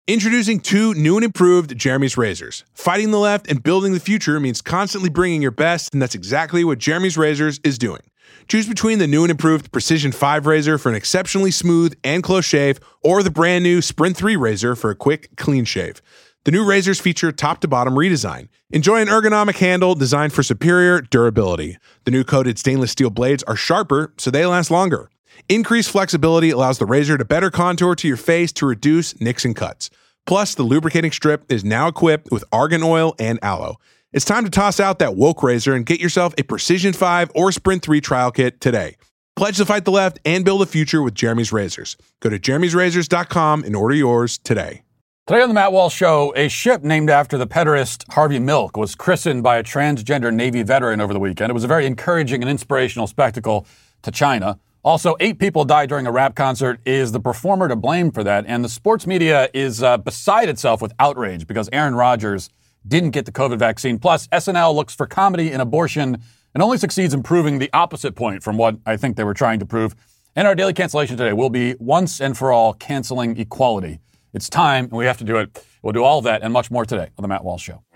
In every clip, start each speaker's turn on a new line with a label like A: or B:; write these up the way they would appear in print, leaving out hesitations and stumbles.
A: Introducing two new and improved Jeremy's razors. Fighting the left and building the future means constantly bringing your best, and that's exactly what Jeremy's Razors is doing. Choose between the new and improved Precision 5 razor for an exceptionally smooth and close shave, or the brand new Sprint 3 razor for a quick, clean shave. The new razors feature top-to-bottom redesign. Enjoy an ergonomic handle designed for superior durability. The new coated stainless steel blades are sharper, so they last longer. Increased flexibility allows the razor to better contour to your face to reduce nicks and cuts. Plus, the lubricating strip is now equipped with argan oil and aloe. It's time to toss out that woke razor and get yourself a Precision 5 or Sprint 3 trial kit today. Pledge to fight the left and build a future with Jeremy's Razors. Go to jeremy'srazors.com and order yours today.
B: Today on the Matt Walsh Show, a ship named after the pederast Harvey Milk was christened by a transgender Navy veteran over the weekend. It was a very encouraging and inspirational spectacle to China. Also, 8 people died during a rap concert. Is the performer to blame for that? And the sports media is beside itself with outrage because Aaron Rodgers didn't get the COVID vaccine. Plus, SNL looks for comedy in abortion and only succeeds in proving the opposite point from what I think they were trying to prove. And our daily cancellation today will be once and for all canceling equality. It's time, and we have to do it. We'll do all of that and much more today on The Matt Walsh Show.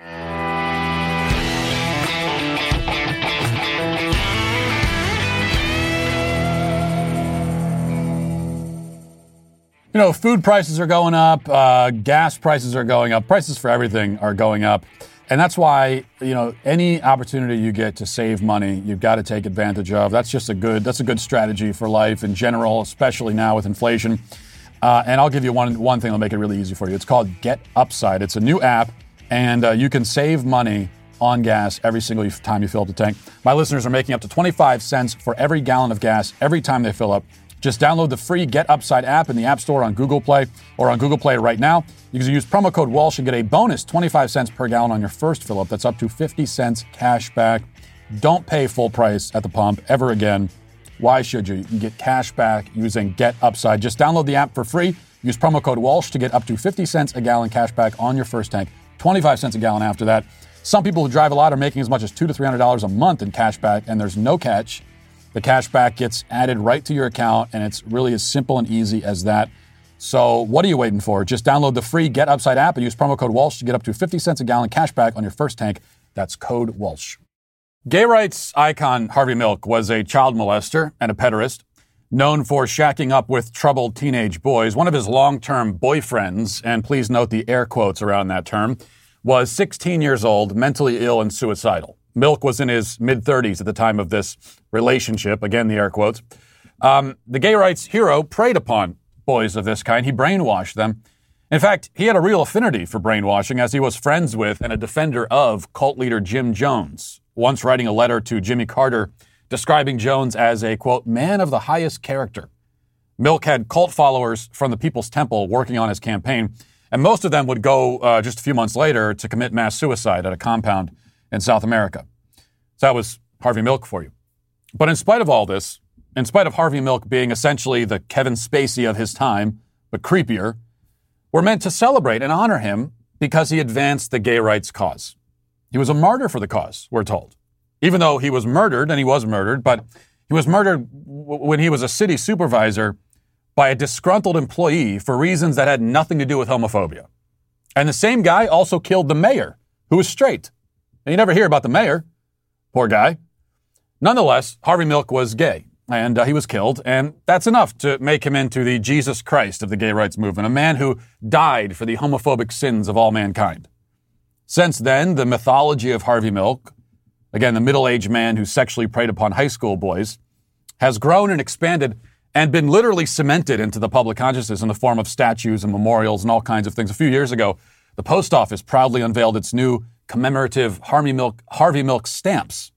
B: You know, food prices are going up, gas prices are going up, prices for everything are going up. And that's why, you know, any opportunity you get to save money, you've got to take advantage of. That's a good strategy for life in general, especially now with inflation. And I'll give you one thing that'll make it really easy for you. It's called Get Upside. It's a new app, and you can save money on gas every single time you fill up the tank. My listeners are making up to 25 cents for every gallon of gas every time they fill up. Just download the free Get Upside app in the App Store on Google Play or on Google Play right now. You can use promo code Walsh and get a bonus 25 cents per gallon on your first fill up. That's up to 50 cents cash back. Don't pay full price at the pump ever again. Why should you? You can get cash back using Get Upside. Just download the app for free. Use promo code Walsh to get up to 50 cents a gallon cash back on your first tank. 25 cents a gallon after that. Some people who drive a lot are making as much as $200 to $300 a month in cash back, and there's no catch. The cash back gets added right to your account, and it's really as simple and easy as that. So what are you waiting for? Just download the free Get Upside app and use promo code Walsh to get up to 50 cents a gallon cash back on your first tank. That's code Walsh. Gay rights icon Harvey Milk was a child molester and a pederast, known for shacking up with troubled teenage boys. One of his long-term boyfriends, and please note the air quotes around that term, was 16 years old, mentally ill and suicidal. Milk was in his mid-30s at the time of this relationship. Again, the air quotes. The gay rights hero preyed upon boys of this kind. He brainwashed them. In fact, he had a real affinity for brainwashing as he was friends with and a defender of cult leader Jim Jones, once writing a letter to Jimmy Carter describing Jones as a, quote, man of the highest character. Milk had cult followers from the People's Temple working on his campaign, and most of them would go just a few months later to commit mass suicide at a compound in South America. So that was Harvey Milk for you. But in spite of all this, in spite of Harvey Milk being essentially the Kevin Spacey of his time, but creepier, we're meant to celebrate and honor him because he advanced the gay rights cause. He was a martyr for the cause, we're told. Even though he was murdered, and he was murdered, but he was murdered when he was a city supervisor by a disgruntled employee for reasons that had nothing to do with homophobia. And the same guy also killed the mayor, who was straight. And you never hear about the mayor. Poor guy. Nonetheless, Harvey Milk was gay, and he was killed, and that's enough to make him into the Jesus Christ of the gay rights movement, a man who died for the homophobic sins of all mankind. Since then, the mythology of Harvey Milk, again, the middle-aged man who sexually preyed upon high school boys, has grown and expanded and been literally cemented into the public consciousness in the form of statues and memorials and all kinds of things. A few years ago, the post office proudly unveiled its new commemorative Harvey Milk stamps.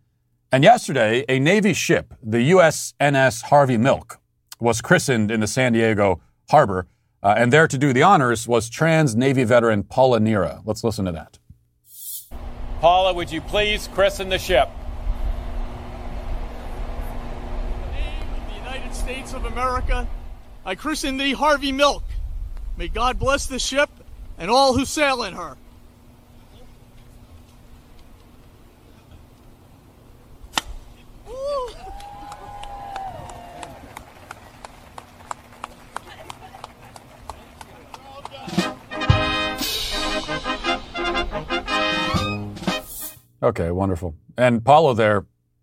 B: And yesterday, a Navy ship, the USNS Harvey Milk, was christened in the San Diego harbor. And there to do the honors was trans Navy veteran Paula Neera. Let's listen to that.
C: Paula, would you please christen the ship?
D: In the name of the United States of America, I christen thee Harvey Milk. May God bless the ship and all who sail in her.
B: Okay, wonderful. And Paula there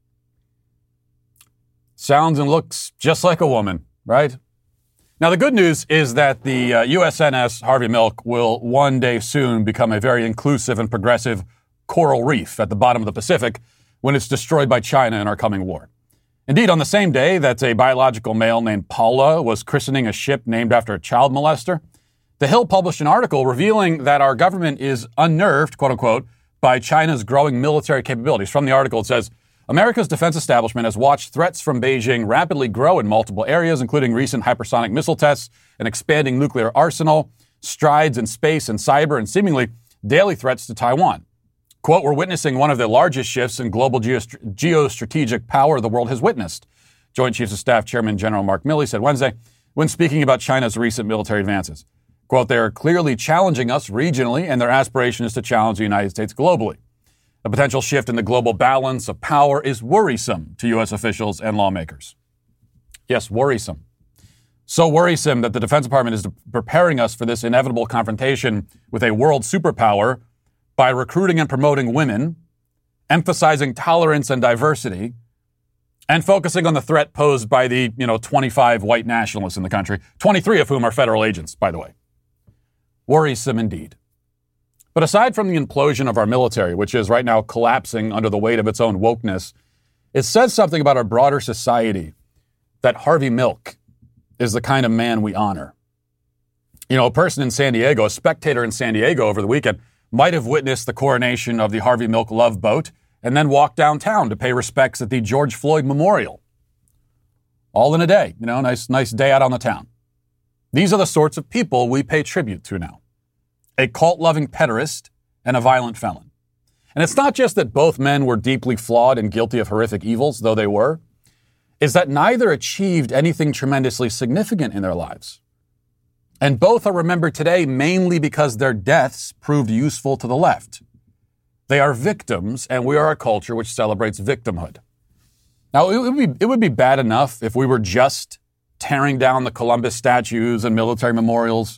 B: sounds and looks just like a woman, right? Now, the good news is that the USNS Harvey Milk will one day soon become a very inclusive and progressive coral reef at the bottom of the Pacific when it's destroyed by China in our coming war. Indeed, on the same day that a biological male named Paula was christening a ship named after a child molester, The Hill published an article revealing that our government is unnerved, quote unquote, by China's growing military capabilities. From the article, it says, America's defense establishment has watched threats from Beijing rapidly grow in multiple areas, including recent hypersonic missile tests, an expanding nuclear arsenal, strides in space and cyber, and seemingly daily threats to Taiwan. Quote, we're witnessing one of the largest shifts in global geostrategic power the world has witnessed, Joint Chiefs of Staff Chairman General Mark Milley said Wednesday when speaking about China's recent military advances. Quote, they are clearly challenging us regionally, and their aspiration is to challenge the United States globally. A potential shift in the global balance of power is worrisome to U.S. officials and lawmakers. Yes, worrisome. So worrisome that the Defense Department is preparing us for this inevitable confrontation with a world superpower by recruiting and promoting women, emphasizing tolerance and diversity, and focusing on the threat posed by the, 25 white nationalists in the country, 23 of whom are federal agents, by the way. Worrisome indeed. But aside from the implosion of our military, which is right now collapsing under the weight of its own wokeness, it says something about our broader society that Harvey Milk is the kind of man we honor. A person in San Diego, a spectator in San Diego over the weekend, might have witnessed the coronation of the Harvey Milk Love Boat and then walked downtown to pay respects at the George Floyd Memorial. All in a day, nice day out on the town. These are the sorts of people we pay tribute to now. A cult-loving pederast and a violent felon. And it's not just that both men were deeply flawed and guilty of horrific evils, though they were. It's that neither achieved anything tremendously significant in their lives. And both are remembered today mainly because their deaths proved useful to the left. They are victims, and we are a culture which celebrates victimhood. Now, it would be bad enough if we were just tearing down the Columbus statues and military memorials,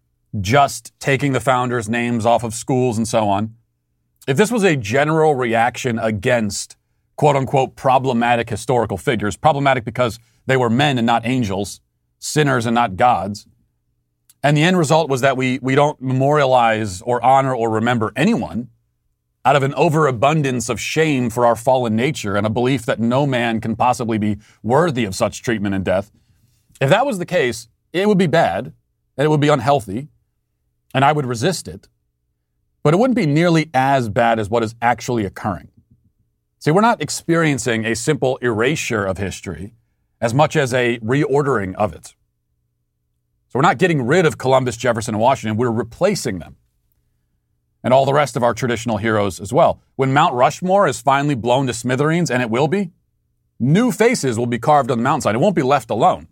B: just taking the founders' names off of schools and so on. If this was a general reaction against, quote-unquote, problematic historical figures, problematic because they were men and not angels, sinners and not gods, and the end result was that we don't memorialize or honor or remember anyone out of an overabundance of shame for our fallen nature and a belief that no man can possibly be worthy of such treatment and death. If that was the case, it would be bad and it would be unhealthy, and I would resist it, but it wouldn't be nearly as bad as what is actually occurring. See, we're not experiencing a simple erasure of history as much as a reordering of it. So we're not getting rid of Columbus, Jefferson, and Washington. We're replacing them. And all the rest of our traditional heroes as well. When Mount Rushmore is finally blown to smithereens, and it will be, new faces will be carved on the mountainside. It won't be left alone.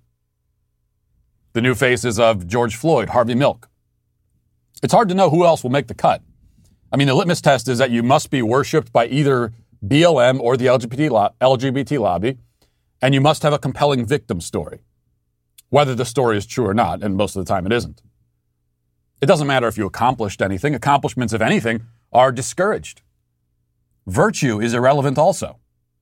B: The new faces of George Floyd, Harvey Milk. It's hard to know who else will make the cut. I mean, the litmus test is that you must be worshipped by either BLM or the LGBT lobby, and you must have a compelling victim story, whether the story is true or not, and most of the time it isn't. It doesn't matter if you accomplished anything. Accomplishments, if anything, are discouraged. Virtue is irrelevant also.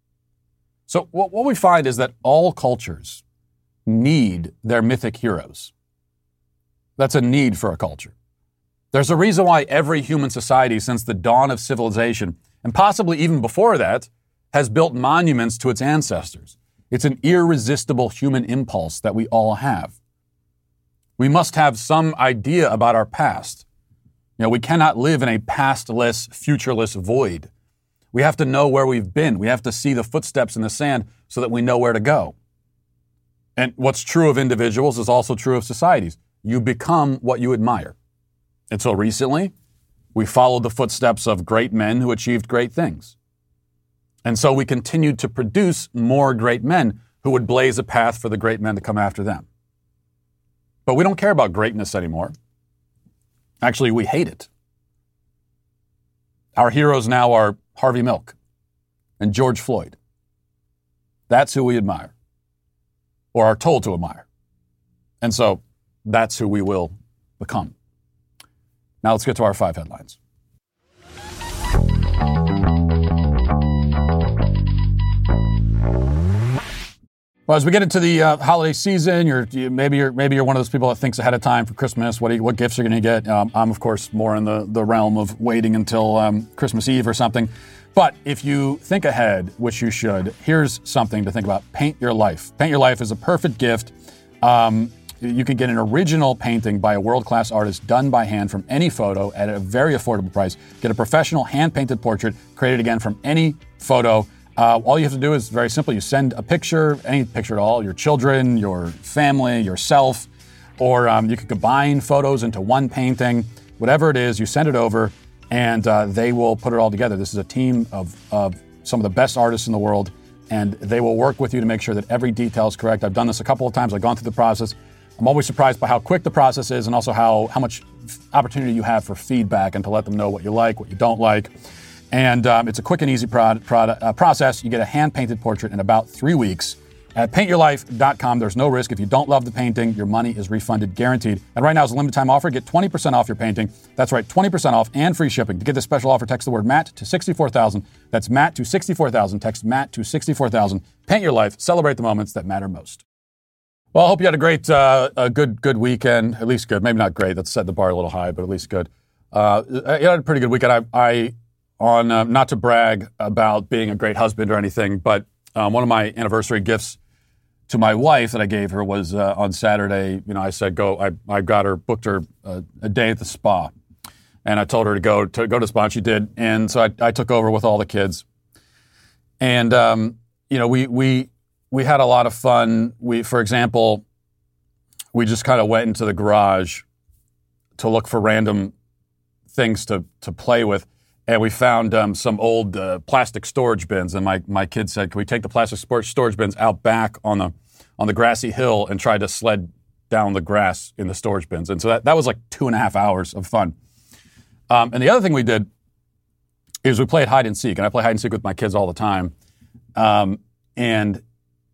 B: So what we find is that all cultures need their mythic heroes. That's a need for a culture. There's a reason why every human society since the dawn of civilization, and possibly even before that, has built monuments to its ancestors. It's an irresistible human impulse that we all have. We must have some idea about our past. We cannot live in a pastless, futureless void. We have to know where we've been. We have to see the footsteps in the sand so that we know where to go. And what's true of individuals is also true of societies. You become what you admire. Until recently, we followed the footsteps of great men who achieved great things. And so we continued to produce more great men who would blaze a path for the great men to come after them. But we don't care about greatness anymore. Actually, we hate it. Our heroes now are Harvey Milk and George Floyd. That's who we admire, or are told to admire. And so that's who we will become. Now let's get to our 5 headlines. Well, as we get into the holiday season, maybe you're one of those people that thinks ahead of time for Christmas. What gifts you're going to get? I'm of course more in the realm of waiting until Christmas Eve or something. But if you think ahead, which you should, here's something to think about: Paint Your Life. Paint Your Life is a perfect gift. You can get an original painting by a world-class artist done by hand from any photo at a very affordable price. Get a professional hand-painted portrait created again from any photo. All you have to do is very simple. You send a picture, any picture at all, your children, your family, yourself, or you can combine photos into one painting. Whatever it is, you send it over, and they will put it all together. This is a team of some of the best artists in the world, and they will work with you to make sure that every detail is correct. I've done this a couple of times. I've gone through the process. I'm always surprised by how quick the process is, and also how much opportunity you have for feedback and to let them know what you like, what you don't like. And it's a quick and easy process. You get a hand-painted portrait in about 3 weeks. At paintyourlife.com, there's no risk. If you don't love the painting, your money is refunded, guaranteed. And right now is a limited time offer. Get 20% off your painting. That's right, 20% off and free shipping. To get this special offer, text the word Matt to 64,000. That's Matt to 64,000. Text Matt to 64,000. Paint your life. Celebrate the moments that matter most. Well, I hope you had a good weekend. At least good. Maybe not great. That's set the bar a little high, but at least good. You had a pretty good weekend. Not to brag about being a great husband or anything, but one of my anniversary gifts to my wife that I gave her was on Saturday. I said I got her, booked her a day at the spa, and I told her to go to the spa, and she did. And so I took over with all the kids, and we had a lot of fun. For example, we just kind of went into the garage to look for random things to play with. And we found some old plastic storage bins, and my kids said, "Can we take the plastic storage bins out back on the grassy hill and try to sled down the grass in the storage bins?" And so that was like 2.5 hours of fun. And the other thing we did is we played hide and seek, and I play hide and seek with my kids all the time. And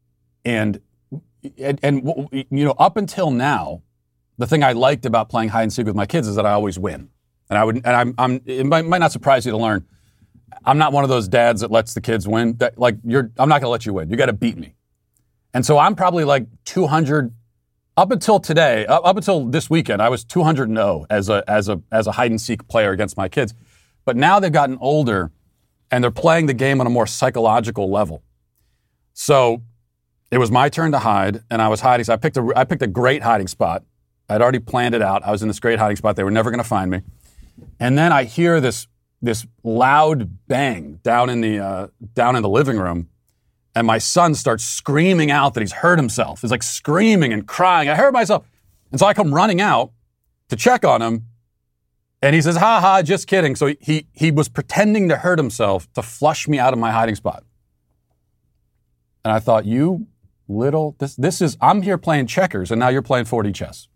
B: up until now, the thing I liked about playing hide and seek with my kids is that I always win. It might not surprise you to learn, I'm not one of those dads that lets the kids win. I'm not going to let you win. You got to beat me. And so I'm probably like 200 up until today. Up until this weekend, I was 200-0 as a hide and seek player against my kids. But now they've gotten older, and they're playing the game on a more psychological level. So it was my turn to hide, and I was hiding. So I picked a great hiding spot. I'd already planned it out. I was in this great hiding spot. They were never going to find me. And then I hear this loud bang down in the living room, and my son starts screaming out that he's hurt himself. He's like screaming and crying, "I hurt myself." And so I come running out to check on him, and he says, "Ha ha, just kidding." So he was pretending to hurt himself to flush me out of my hiding spot. And I thought, I'm here playing checkers, and now you're playing 4D chess.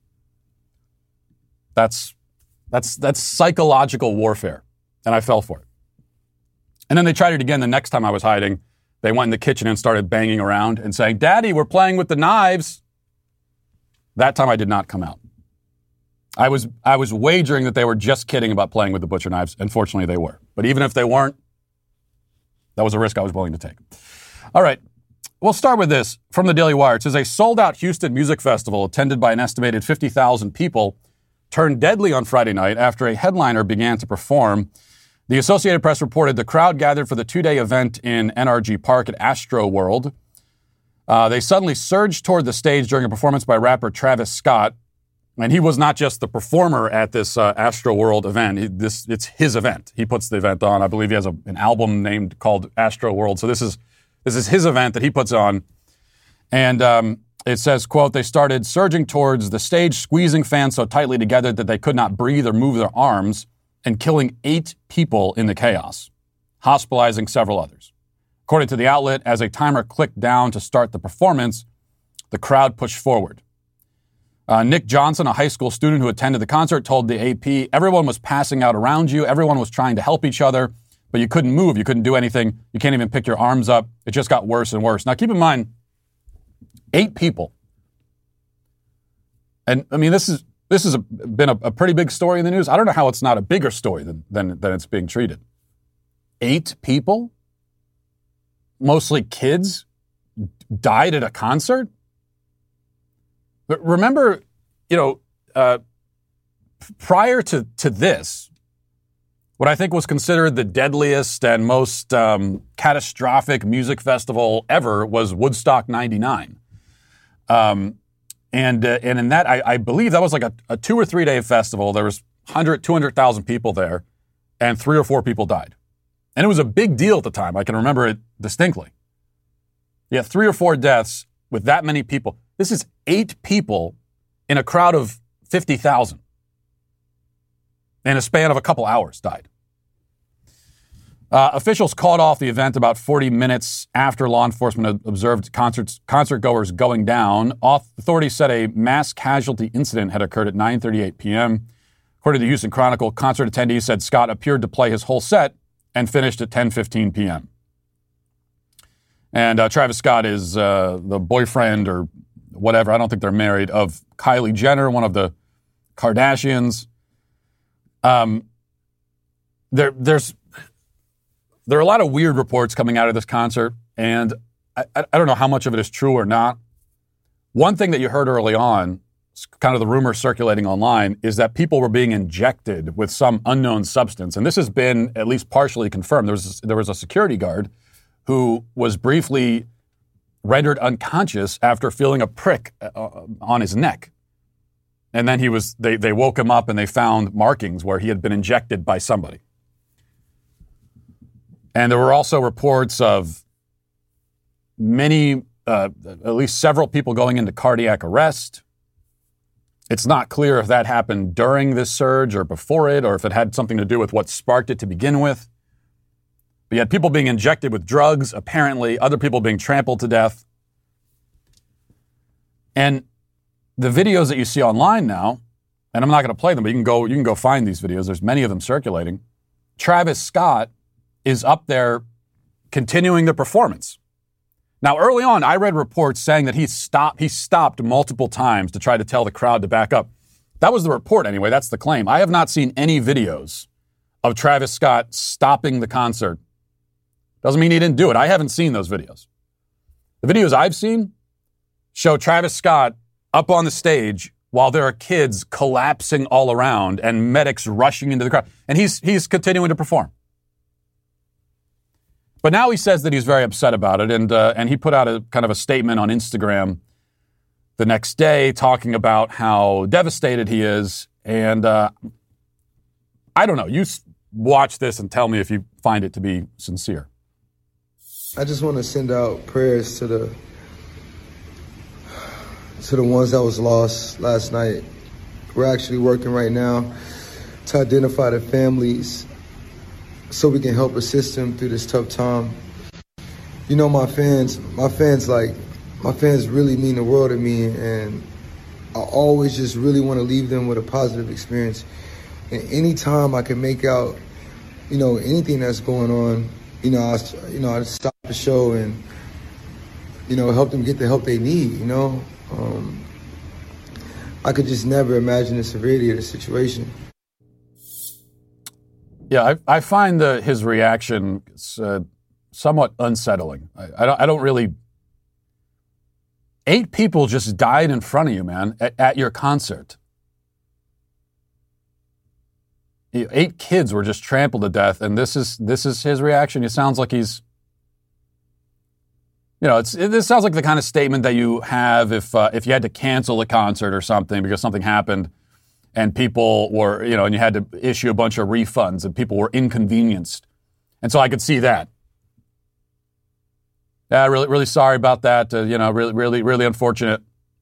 B: That's psychological warfare, and I fell for it. And then they tried it again the next time I was hiding. They went in the kitchen and started banging around and saying, "Daddy, we're playing with the knives." That time I did not come out. I was wagering that they were just kidding about playing with the butcher knives, and fortunately they were. But even if they weren't, that was a risk I was willing to take. All right, we'll start with this from the Daily Wire. It says a sold-out Houston music festival attended by an estimated 50,000 people turned deadly on Friday night after a headliner began to perform. The Associated Press reported the crowd gathered for the 2-day event in NRG Park at Astro World. They suddenly surged toward the stage during a performance by rapper Travis Scott. And he was not just the performer at this Astro World event. It's his event. He puts the event on. I believe he has an album called Astro World. So this is his event that he puts on. And it says, quote, "They started surging towards the stage, squeezing fans so tightly together that they could not breathe or move their arms, and killing 8 people in the chaos, hospitalizing several others. According to the outlet, as a timer clicked down to start the performance, the crowd pushed forward. Nick Johnson, a high school student who attended the concert, told the AP, "Everyone was passing out around you. Everyone was trying to help each other, but you couldn't move. You couldn't do anything. You can't even pick your arms up. It just got worse and worse." Now, keep in mind, 8 people. And I mean, this has been a pretty big story in the news. I don't know how it's not a bigger story than it's being treated. 8 people, mostly kids, died at a concert? But remember, prior to this, what I think was considered the deadliest and most catastrophic music festival ever was Woodstock 99. And in that, I believe that was like a 2 or 3 day festival. There was 200,000 people there, and 3 or 4 people died. And it was a big deal at the time. I can remember it distinctly. Yeah, 3 or 4 deaths with that many people. This is 8 people in a crowd of 50,000. In a span of a couple hours died. Officials called off the event about 40 minutes after law enforcement observed concert goers going down. Authorities said a mass casualty incident had occurred at 9:38 p.m. According to the Houston Chronicle, concert attendees said Scott appeared to play his whole set and finished at 10:15 p.m. And Travis Scott is the boyfriend or whatever, I don't think they're married, of Kylie Jenner, one of the Kardashians. There are a lot of weird reports coming out of this concert, and I don't know how much of it is true or not. One thing that you heard early on, kind of the rumor circulating online, is that people were being injected with some unknown substance, and this has been at least partially confirmed. There was a security guard who was briefly rendered unconscious after feeling a prick on his neck. And then they woke him up and they found markings where he had been injected by somebody. And there were also reports of many, at least several people going into cardiac arrest. It's not clear if that happened during this surge or before it, or if it had something to do with what sparked it to begin with. But you had people being injected with drugs, apparently, other people being trampled to death. And the videos that you see online now, and I'm not going to play them, but you can go find these videos. There's many of them circulating. Travis Scott is up there continuing the performance. Now, early on, I read reports saying that he stopped multiple times to try to tell the crowd to back up. That was the report anyway. That's the claim. I have not seen any videos of Travis Scott stopping the concert. Doesn't mean he didn't do it. I haven't seen those videos. The videos I've seen show Travis Scott up on the stage while there are kids collapsing all around and medics rushing into the crowd. And he's continuing to perform. But now he says that he's very upset about it, and he put out a kind of a statement on Instagram the next day talking about how devastated he is. And I don't know. You watch this and tell me if you find it to be sincere.
E: I just want to send out prayers to the ones that was lost last night. We're actually working right now to identify the families so we can help assist them through this tough time. You know, my fans really mean the world to me, and I always just really want to leave them with a positive experience. And anytime I can make out, anything that's going on, I stop the show and, help them get the help they need, I could just never imagine the severity of the situation.
B: Yeah, I find his reaction somewhat unsettling. I don't really. 8 people just died in front of you, man, at your concert. 8 kids were just trampled to death, and this is his reaction. It sounds like he's. This sounds like the kind of statement that you have if you had to cancel a concert or something because something happened. And people were, and you had to issue a bunch of refunds and people were inconvenienced. And so I could see that. Yeah, really, really sorry about that. Really, really, really unfortunate.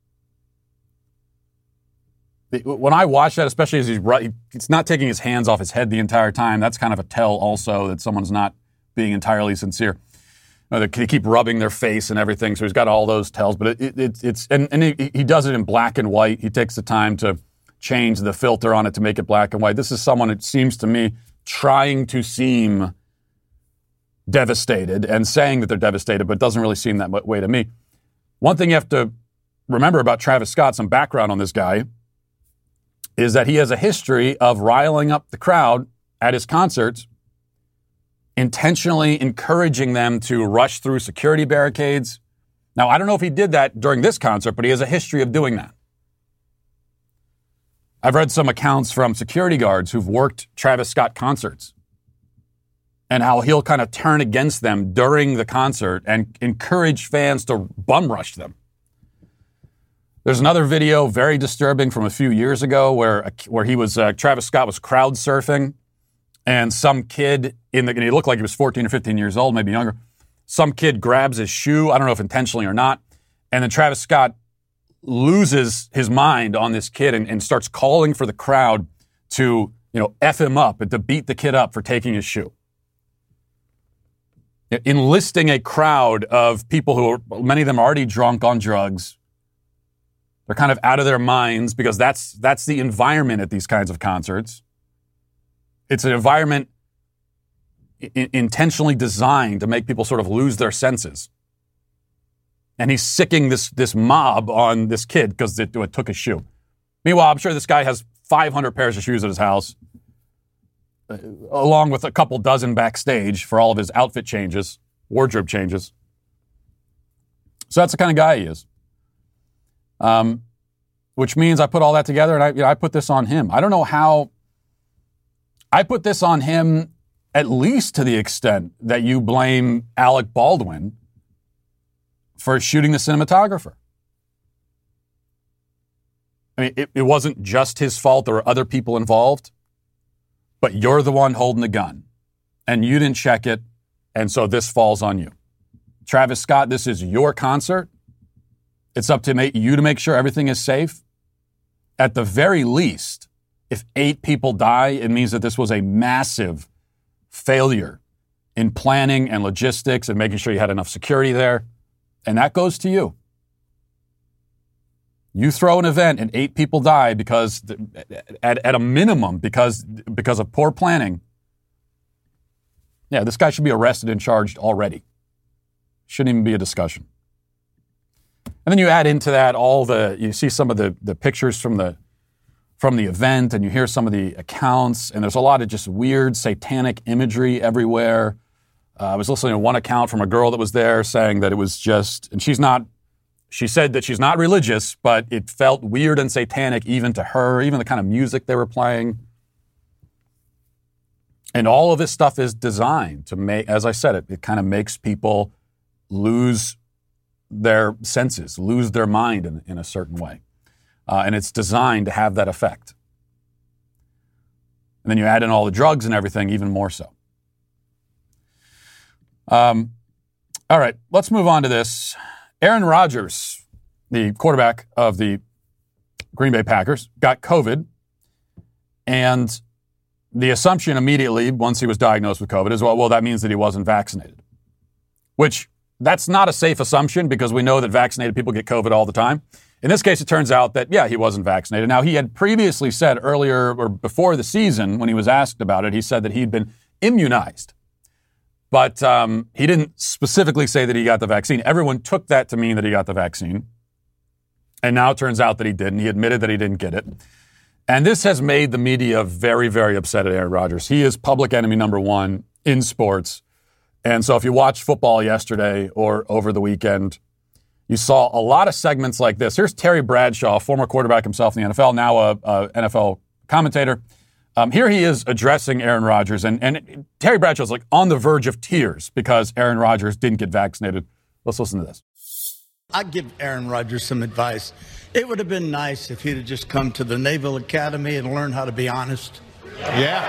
B: When I watch that, especially as he's not taking his hands off his head the entire time, that's kind of a tell also that someone's not being entirely sincere. They keep rubbing their face and everything, so he's got all those tells. But he does it in black and white. He takes the time to change the filter on it to make it black and white. This is someone, it seems to me, trying to seem devastated and saying that they're devastated, but it doesn't really seem that way to me. One thing you have to remember about Travis Scott, some background on this guy, is that he has a history of riling up the crowd at his concerts, intentionally encouraging them to rush through security barricades, Now, I don't know if he did that during this concert, but he has a history of doing that. I've read some accounts from security guards who've worked Travis Scott concerts and how he'll kind of turn against them during the concert and encourage fans to bum rush them. There's another video, very disturbing, from a few years ago where he was, Travis Scott was crowd surfing, and some kid, and he looked like he was 14 or 15 years old, maybe younger. Some kid grabs his shoe, I don't know if intentionally or not, and then Travis Scott loses his mind on this kid and starts calling for the crowd to, F him up and to beat the kid up for taking his shoe. Enlisting a crowd of people who are, many of them are already drunk on drugs. They're kind of out of their minds because that's the environment at these kinds of concerts. It's an environment intentionally designed to make people sort of lose their senses. And he's sicking this mob on this kid because it took his shoe. Meanwhile, I'm sure this guy has 500 pairs of shoes at his house, along with a couple dozen backstage for all of his outfit changes, wardrobe changes. So that's the kind of guy he is. Which means I put all that together and I put this on him. I don't know how. I put this on him at least to the extent that you blame Alec Baldwin for shooting the cinematographer. I mean, it wasn't just his fault. There were other people involved. But you're the one holding the gun. And you didn't check it. And so this falls on you. Travis Scott, this is your concert. It's up to you to make sure everything is safe. At the very least, if 8 people die, it means that this was a massive failure in planning and logistics and making sure you had enough security there. And that goes to you. You throw an event and 8 people die because, at a minimum, because of poor planning. Yeah, this guy should be arrested and charged already. Shouldn't even be a discussion. And then you add into that you see some of the pictures from the event, and you hear some of the accounts, and there's a lot of just weird satanic imagery everywhere. I was listening to one account from a girl that was there saying that it was just, and she said that she's not religious, but it felt weird and satanic even to her, even the kind of music they were playing. And all of this stuff is designed to make, as I said, it kind of makes people lose their senses, lose their mind in a certain way. And it's designed to have that effect. And then you add in all the drugs and everything, even more so. All right, let's move on to this. Aaron Rodgers, the quarterback of the Green Bay Packers, got COVID. And the assumption immediately, once he was diagnosed with COVID, is, well, that means that he wasn't vaccinated. Which, that's not a safe assumption because we know that vaccinated people get COVID all the time. In this case, it turns out that, yeah, he wasn't vaccinated. Now, he had previously said earlier or before the season, when he was asked about it, he said that he'd been immunized. But he didn't specifically say that he got the vaccine. Everyone took that to mean that he got the vaccine. And now it turns out that he didn't. He admitted that he didn't get it. And this has made the media very, very upset at Aaron Rodgers. He is public enemy number one in sports. And so if you watched football yesterday or over the weekend, you saw a lot of segments like this. Here's Terry Bradshaw, former quarterback himself in the NFL, now a NFL commentator. Here he is addressing Aaron Rodgers, and Terry Bradshaw's like on the verge of tears because Aaron Rodgers didn't get vaccinated. Let's listen to this.
F: I'd give Aaron Rodgers some advice. It would have been nice if he'd have just come to the Naval Academy and learned how to be honest.
G: Yeah.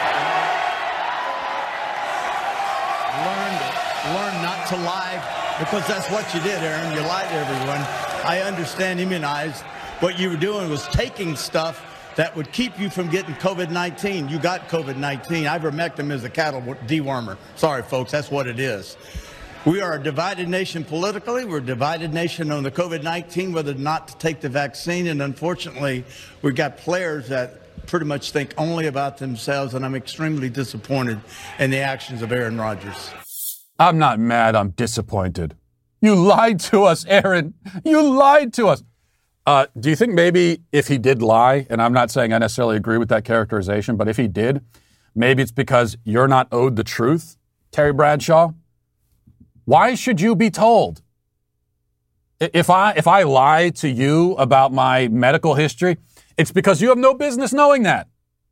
F: Learn not to lie, because that's what you did, Aaron. You lied to everyone. I understand immunized. What you were doing was taking stuff that would keep you from getting COVID-19. You got COVID-19. Ivermectin is a cattle dewormer. Sorry, folks, that's what it is. We are a divided nation politically. We're a divided nation on the COVID-19, whether or not to take the vaccine. And unfortunately, we've got players that pretty much think only about themselves. And I'm extremely disappointed in the actions of Aaron Rodgers.
B: I'm not mad. I'm disappointed. You lied to us, Aaron. You lied to us. Do you think maybe if he did lie, and I'm not saying I necessarily agree with that characterization, but if he did, maybe it's because you're not owed the truth, Terry Bradshaw? Why should you be told? If I lie to you about my medical history, it's because you have no business knowing that.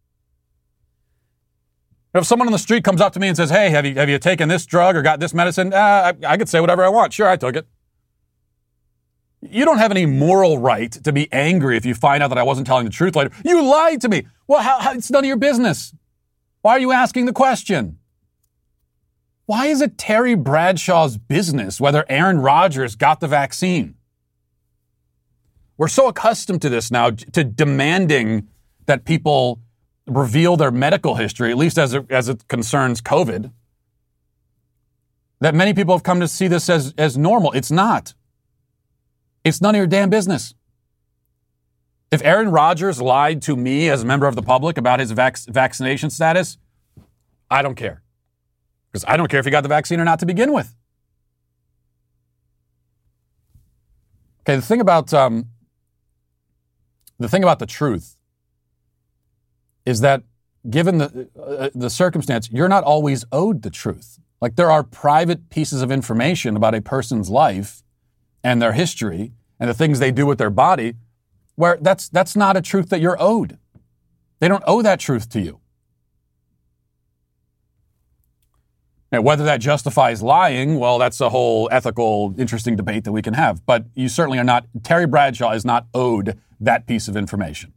B: If someone on the street comes up to me and says, hey, have you taken this drug or got this medicine? I could say whatever I want. Sure, I took it. You don't have any moral right to be angry if you find out that I wasn't telling the truth later. You lied to me. Well, how it's none of your business. Why are you asking the question? Why is it Terry Bradshaw's business whether Aaron Rodgers got the vaccine? We're so accustomed to this now, to demanding that people reveal their medical history, at least as it concerns COVID, that many people have come to see this as normal. It's not. It's none of your damn business. If Aaron Rodgers lied to me as a member of the public about his vaccination status, I don't care. Because I don't care if he got the vaccine or not to begin with. Okay, the thing about the truth is that given the circumstance, you're not always owed the truth. Like, there are private pieces of information about a person's life and their history and the things they do with their body where that's not a truth that you're owed. They don't owe that truth to you. Now, whether that justifies lying, well, that's a whole ethical, interesting debate that we can have. But you certainly are not, Terry Bradshaw is not owed that piece of information.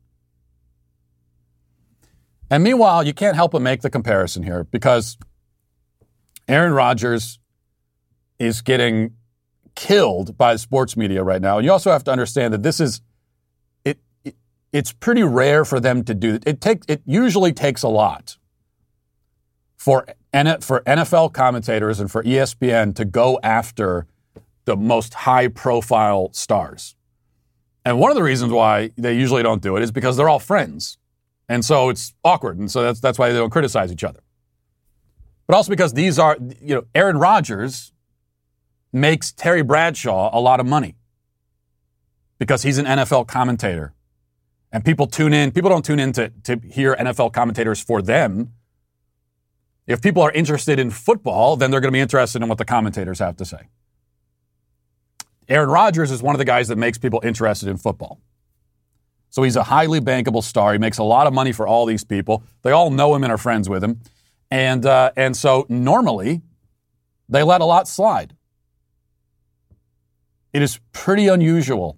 B: And meanwhile, you can't help but make the comparison here because Aaron Rodgers is getting killed by the sports media right now. And you also have to understand that it's pretty rare for them to do it. It usually takes a lot for NFL commentators and for ESPN to go after the most high-profile stars. And one of the reasons why they usually don't do it is because they're all friends. And so it's awkward. And so that's why they don't criticize each other. But also because these are, Aaron Rodgers makes Terry Bradshaw a lot of money because he's an NFL commentator. And people don't tune in to hear NFL commentators for them. If people are interested in football, then they're going to be interested in what the commentators have to say. Aaron Rodgers is one of the guys that makes people interested in football. So he's a highly bankable star. He makes a lot of money for all these people. They all know him and are friends with him. And so normally they let a lot slide. It is pretty unusual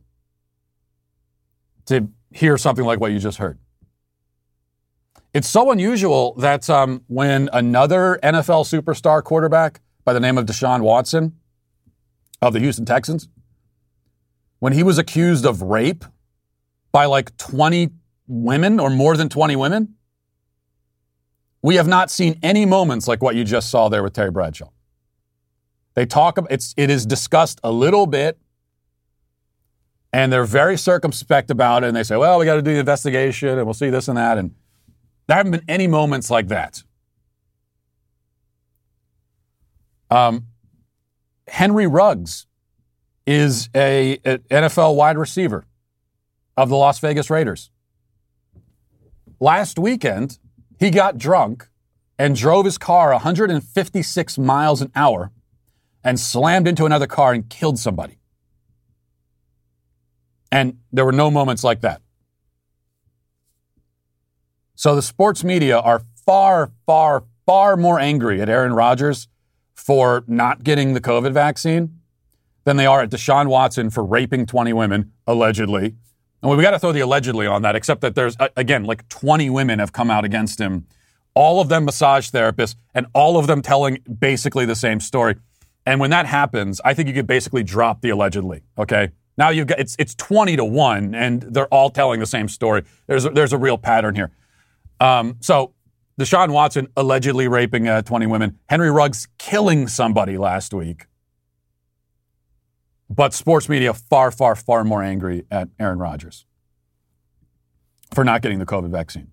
B: to hear something like what you just heard. It's so unusual that when another NFL superstar quarterback by the name of Deshaun Watson of the Houston Texans, when he was accused of rape by like 20 women or more than 20 women, we have not seen any moments like what you just saw there with Terry Bradshaw. They talk about it is discussed a little bit, and they're very circumspect about it, and they say, well, we got to do the investigation, and we'll see this and that, and there haven't been any moments like that. Henry Ruggs is an NFL wide receiver of the Las Vegas Raiders. Last weekend, he got drunk and drove his car 156 miles an hour and slammed into another car and killed somebody. And there were no moments like that. So the sports media are far, far, far more angry at Aaron Rodgers for not getting the COVID vaccine than they are at Deshaun Watson for raping 20 women, allegedly. And we got to throw the allegedly on that, except that there's, again, like 20 women have come out against him, all of them massage therapists, and all of them telling basically the same story. And when that happens, I think you could basically drop the allegedly, okay? Now you've got, it's 20-1, and they're all telling the same story. There's a real pattern here. So Deshaun Watson allegedly raping 20 women. Henry Ruggs killing somebody last week. But sports media far, far, far more angry at Aaron Rodgers for not getting the COVID vaccine.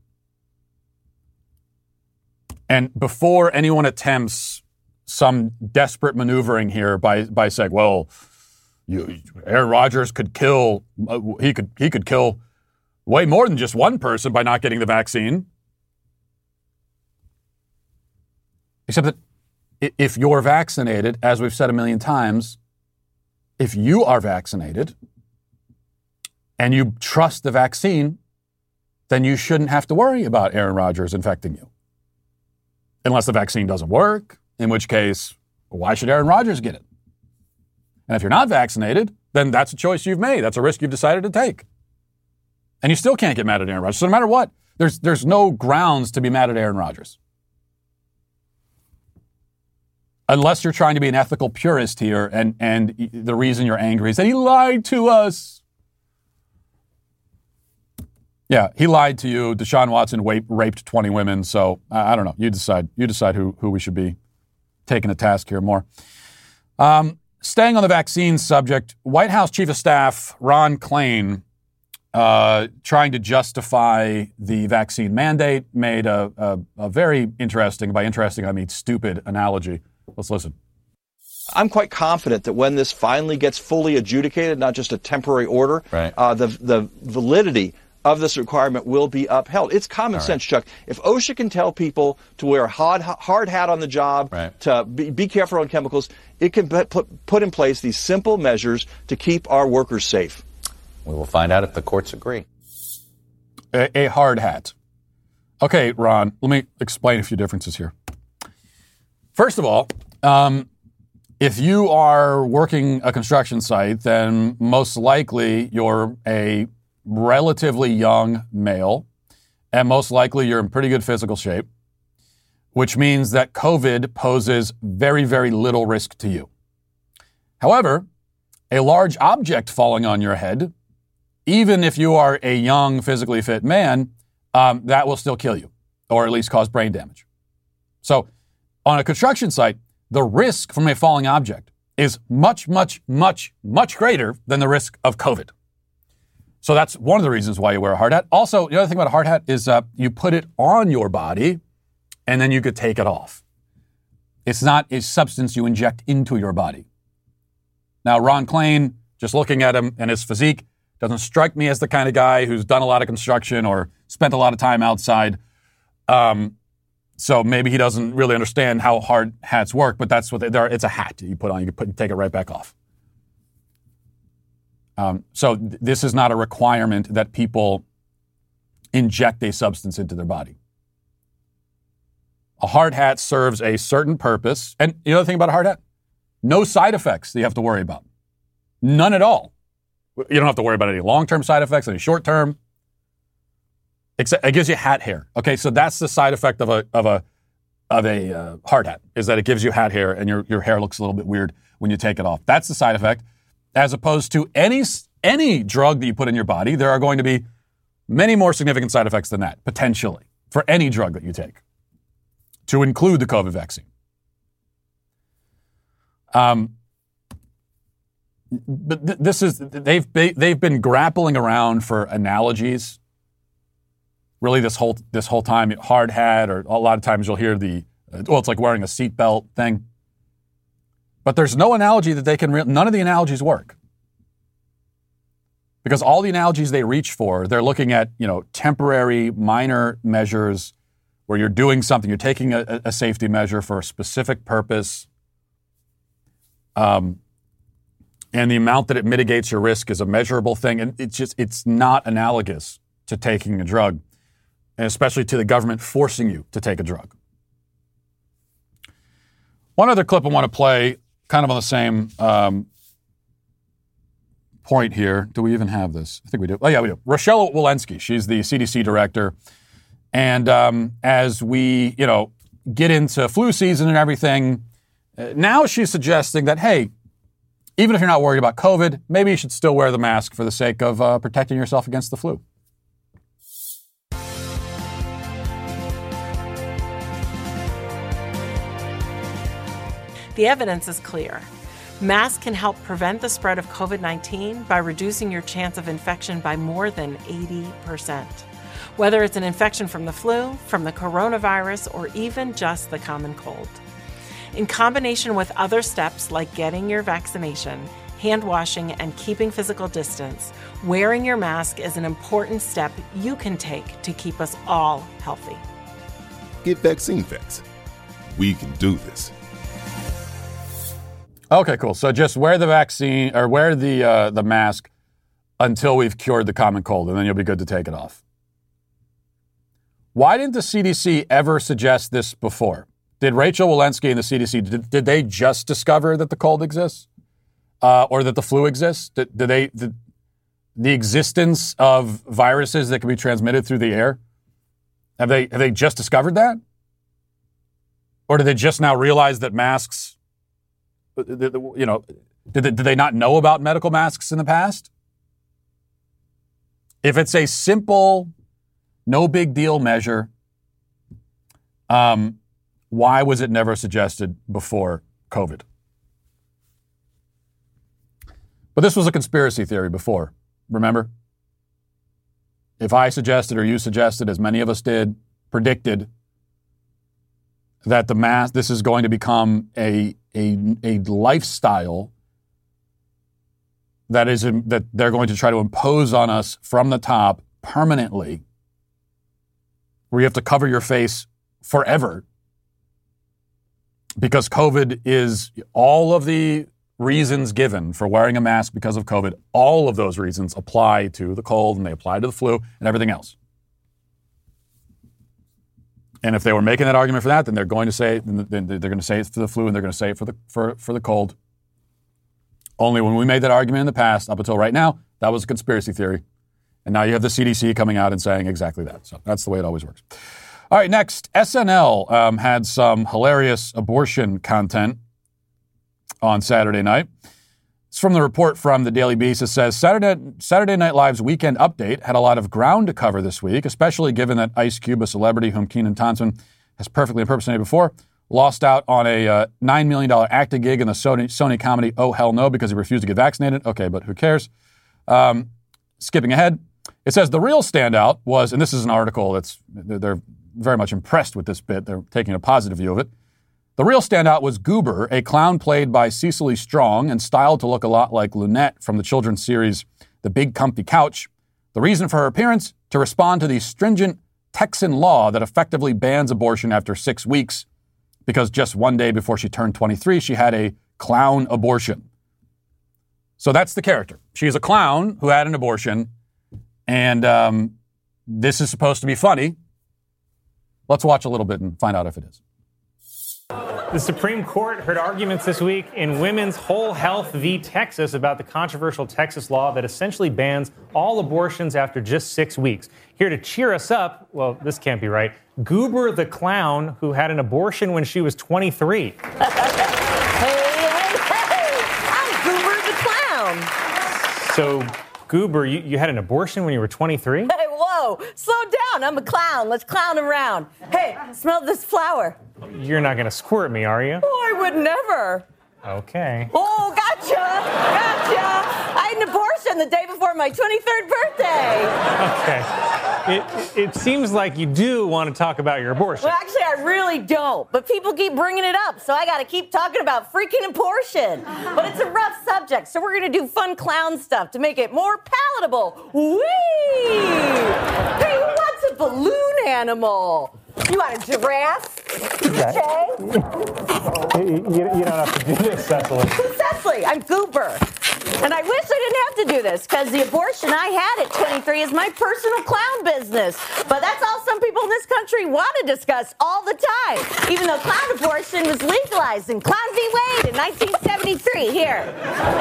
B: And before anyone attempts some desperate maneuvering here by saying, well, Aaron Rodgers could kill, he could kill way more than just one person by not getting the vaccine. Except that if you're vaccinated, as we've said a million times, if you are vaccinated and you trust the vaccine, then you shouldn't have to worry about Aaron Rodgers infecting you. Unless the vaccine doesn't work, in which case, why should Aaron Rodgers get it? And if you're not vaccinated, then that's a choice you've made. That's a risk you've decided to take. And you still can't get mad at Aaron Rodgers. So no matter what, there's no grounds to be mad at Aaron Rodgers. Unless you're trying to be an ethical purist here, and the reason you're angry is that he lied to us. Yeah, he lied to you. Deshaun Watson raped 20 women. So I don't know. You decide who we should be taking to task here more. Staying on the vaccine subject, White House Chief of Staff Ron Klain, trying to justify the vaccine mandate, made a very interesting, by interesting I mean stupid analogy. Let's listen.
G: I'm quite confident that when this finally gets fully adjudicated, not just a temporary order,
H: right,
G: the validity of this requirement will be upheld. It's common sense, Chuck. If OSHA can tell people to wear a hard hat on the job,
H: right,
G: to be careful on chemicals, it can put in place these simple measures to keep our workers safe.
H: We will find out if the courts agree.
B: A hard hat. Okay, Ron, let me explain a few differences here. First of all, if you are working a construction site, then most likely you're a relatively young male, and most likely you're in pretty good physical shape, which means that COVID poses very, very little risk to you. However, a large object falling on your head, even if you are a young, physically fit man, that will still kill you, or at least cause brain damage. So on a construction site, the risk from a falling object is much, much, much, much greater than the risk of COVID. So that's one of the reasons why you wear a hard hat. Also, the other thing about a hard hat is you put it on your body and then you could take it off. It's not a substance you inject into your body. Now, Ron Klain, just looking at him and his physique, doesn't strike me as the kind of guy who's done a lot of construction or spent a lot of time outside. So maybe he doesn't really understand how hard hats work, but that's what it's a hat you put on. You can take it right back off. So this is not a requirement that people inject a substance into their body. A hard hat serves a certain purpose. And you know the thing about a hard hat? No side effects that you have to worry about. None at all. You don't have to worry about any long-term side effects, any short-term. Except it gives you hat hair. Okay, so that's the side effect of a hard hat, is that it gives you hat hair and your hair looks a little bit weird when you take it off. That's the side effect. As opposed to any drug that you put in your body, there are going to be many more significant side effects than that, potentially, for any drug that you take, to include the COVID vaccine. But they've been grappling around for analogies. Really, this whole time, hard hat, or a lot of times you'll hear it's like wearing a seatbelt thing. But there's no analogy that none of the analogies work. Because all the analogies they reach for, they're looking at, temporary, minor measures where you're doing something, you're taking a safety measure for a specific purpose. And the amount that it mitigates your risk is a measurable thing. And it's not analogous to taking a drug, and especially to the government forcing you to take a drug. One other clip I want to play, kind of on the same point here. Do we even have this? I think we do. Oh, yeah, we do. Rochelle Walensky, she's the CDC director. And as we, get into flu season and everything, now she's suggesting that, hey, even if you're not worried about COVID, maybe you should still wear the mask for the sake of protecting yourself against the flu.
I: The evidence is clear. Masks can help prevent the spread of COVID-19 by reducing your chance of infection by more than 80%. Whether it's an infection from the flu, from the coronavirus, or even just the common cold. In combination with other steps like getting your vaccination, hand washing, and keeping physical distance, wearing your mask is an important step you can take to keep us all healthy.
J: Get Vaccine Facts. We can do this.
B: Okay, cool. So just wear the vaccine or wear the mask until we've cured the common cold, and then you'll be good to take it off. Why didn't the CDC ever suggest this before? Did Rachel Walensky and the CDC, did they just discover that the cold exists? Or that the flu exists? The existence of viruses that can be transmitted through the air? Have they just discovered that? Or did they just now realize that masks, did they not know about medical masks in the past? If it's a simple, no big deal measure, why was it never suggested before COVID? But this was a conspiracy theory before, remember? If I suggested or you suggested, as many of us did, predicted that this is going to become a lifestyle that they're going to try to impose on us from the top permanently, where you have to cover your face forever because COVID is all of the reasons given for wearing a mask because of COVID. All of those reasons apply to the cold and they apply to the flu and everything else. And if they were making that argument for that, then they're going to say it for the flu and they're going to say it for the cold. Only when we made that argument in the past, up until right now, that was a conspiracy theory. And now you have the CDC coming out and saying exactly that. So that's the way it always works. All right, next, SNL had some hilarious abortion content on Saturday night. It's from the report from the Daily Beast. It says, Saturday Night Live's Weekend Update had a lot of ground to cover this week, especially given that Ice Cube, a celebrity whom Kenan Thompson has perfectly impersonated before, lost out on a $9 million acting gig in the Sony comedy Oh Hell No because he refused to get vaccinated. Okay, but who cares? Skipping ahead, it says the real standout was, and this is an article they're very much impressed with this bit. They're taking a positive view of it. The real standout was Goober, a clown played by Cecily Strong and styled to look a lot like Lunette from the children's series The Big Comfy Couch. The reason for her appearance? To respond to the stringent Texan law that effectively bans abortion after 6 weeks, because just one day before she turned 23, she had a clown abortion. So that's the character. She's a clown who had an abortion, and this is supposed to be funny. Let's watch a little bit and find out if it is.
J: The Supreme Court heard arguments this week in Women's Whole Health v. Texas about the controversial Texas law that essentially bans all abortions after just 6 weeks. Here to cheer us up, well, this can't be right, Goober the clown who had an abortion when she was 23.
K: Hey, I'm Goober the clown.
J: So, Goober, you had an abortion when you were 23?
K: Hey, whoa, slow down. I'm a clown. Let's clown around. Hey, smell this flower.
J: You're not going to squirt me, are you?
K: Oh, I would never.
J: Okay.
K: Oh, gotcha. I had an abortion the day before my 23rd birthday.
J: Okay. It seems like you do want to talk about your abortion.
K: Well, actually, I really don't. But people keep bringing it up, so I got to keep talking about freaking abortion. But it's a rough subject, so we're going to do fun clown stuff to make it more palatable. Whee! Hey, who wants a balloon animal? You want a giraffe? Okay.
J: You don't have to do this, Cecily.
K: Who's Cecily? I'm Goober. And I wish I didn't have to do this, because the abortion I had at 23 is my personal clown business. But that's all some people in this country want to discuss all the time, even though clown abortion was legalized in Clown v. Wade in 1973. Here.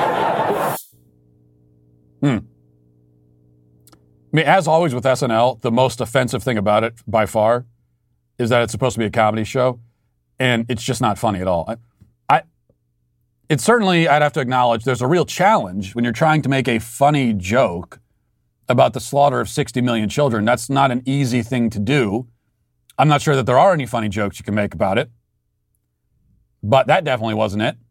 B: I mean, as always with SNL, the most offensive thing about it, by far, is that it's supposed to be a comedy show, and it's just not funny at all. It's certainly, I'd have to acknowledge, there's a real challenge when you're trying to make a funny joke about the slaughter of 60 million children. That's not an easy thing to do. I'm not sure that there are any funny jokes you can make about it, but that definitely wasn't it.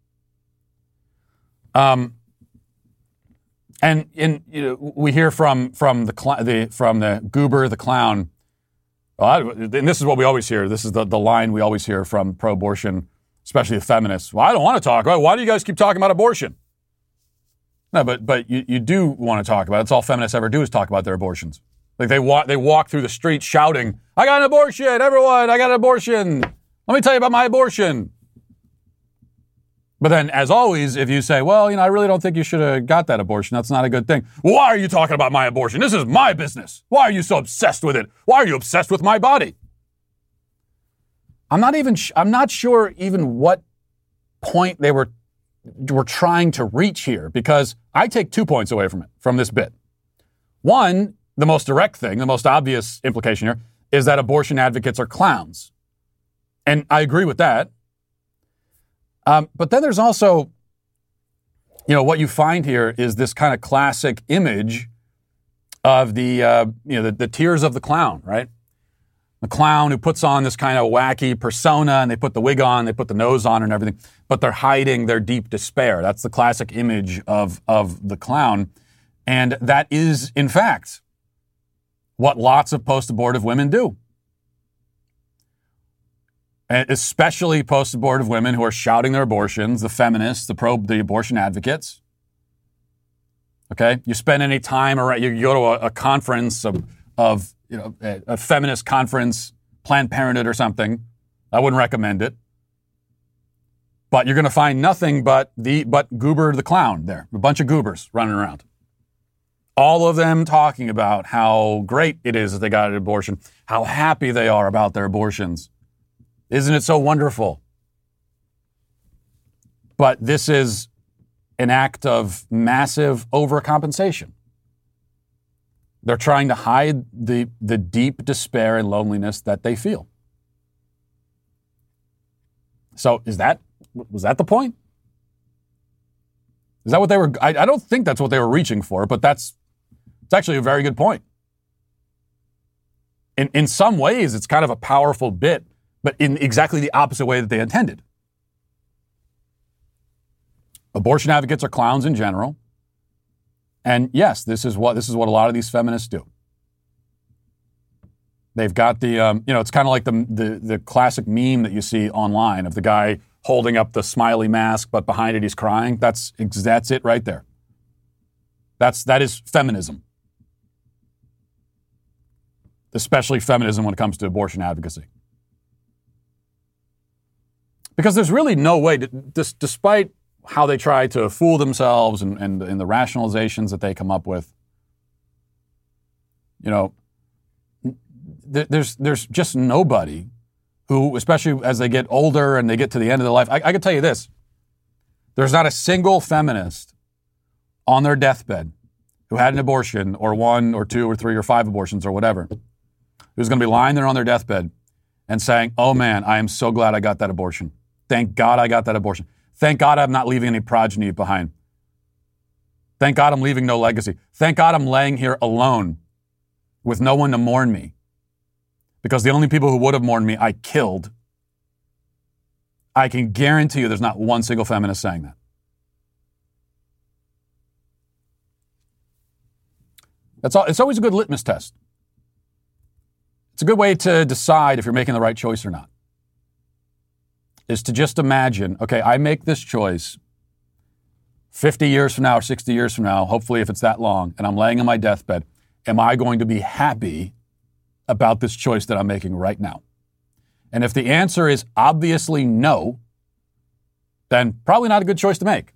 B: And we hear from the Goober the clown. And this is what we always hear. This is the line we always hear from pro-abortion, especially the feminists. Well, I don't want to talk about it. Why do you guys keep talking about abortion? No, but you do want to talk about it. That's all feminists ever do is talk about their abortions. Like they walk through the street shouting, "I got an abortion, everyone! I got an abortion. Let me tell you about my abortion." But then, as always, if you say, well, I really don't think you should have got that abortion, that's not a good thing. Why are you talking about my abortion? This is my business. Why are you so obsessed with it? Why are you obsessed with my body? I'm not sure even what point they were trying to reach here, because I take 2 points away from this bit. One, the most direct thing, the most obvious implication here, is that abortion advocates are clowns. And I agree with that. But then there's also, what you find here is this kind of classic image of the tears of the clown, right? The clown who puts on this kind of wacky persona, and they put the wig on, they put the nose on and everything, but they're hiding their deep despair. That's the classic image of the clown. And that is, in fact, what lots of post-abortive women do. And especially post-abortive women who are shouting their abortions, the feminists, the abortion advocates. Okay? You spend any time around, you go to a conference of a feminist conference, Planned Parenthood or something. I wouldn't recommend it. But you're going to find nothing but Goober the clown there. A bunch of goobers running around. All of them talking about how great it is that they got an abortion, how happy they are about their abortions. Isn't it so wonderful? But this is an act of massive overcompensation. They're trying to hide the deep despair and loneliness that they feel. So was that the point? Is that what they were? I don't think that's what they were reaching for, but it's actually a very good point. In some ways, it's kind of a powerful bit, but in exactly the opposite way that they intended. Abortion advocates are clowns in general. And yes, this is what a lot of these feminists do. They've got the, it's kind of like the classic meme that you see online of the guy holding up the smiley mask, but behind it he's crying. That's it right there. That is feminism. Especially feminism when it comes to abortion advocacy. Because there's really no way, despite how they try to fool themselves and the rationalizations that they come up with, there's just nobody who, especially as they get older and they get to the end of their life, I can tell you this, there's not a single feminist on their deathbed who had an abortion or 1 or 2 or 3 or 5 abortions or whatever, who's going to be lying there on their deathbed and saying, oh man, I am so glad I got that abortion. Thank God I got that abortion. Thank God I'm not leaving any progeny behind. Thank God I'm leaving no legacy. Thank God I'm laying here alone with no one to mourn me. Because the only people who would have mourned me, I killed. I can guarantee you there's not one single feminist saying that. That's all. It's always a good litmus test. It's a good way to decide if you're making the right choice or not. Is to just imagine, okay, I make this choice 50 years from now or 60 years from now, hopefully if it's that long, and I'm laying on my deathbed, am I going to be happy about this choice that I'm making right now? And if the answer is obviously no, then probably not a good choice to make.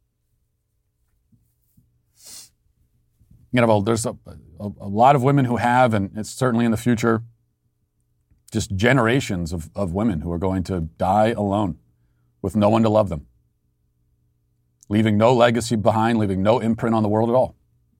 B: There's a lot of women who have, and it's certainly in the future, just generations of women who are going to die alone with no one to love them, leaving no legacy behind, leaving no imprint on the world at all.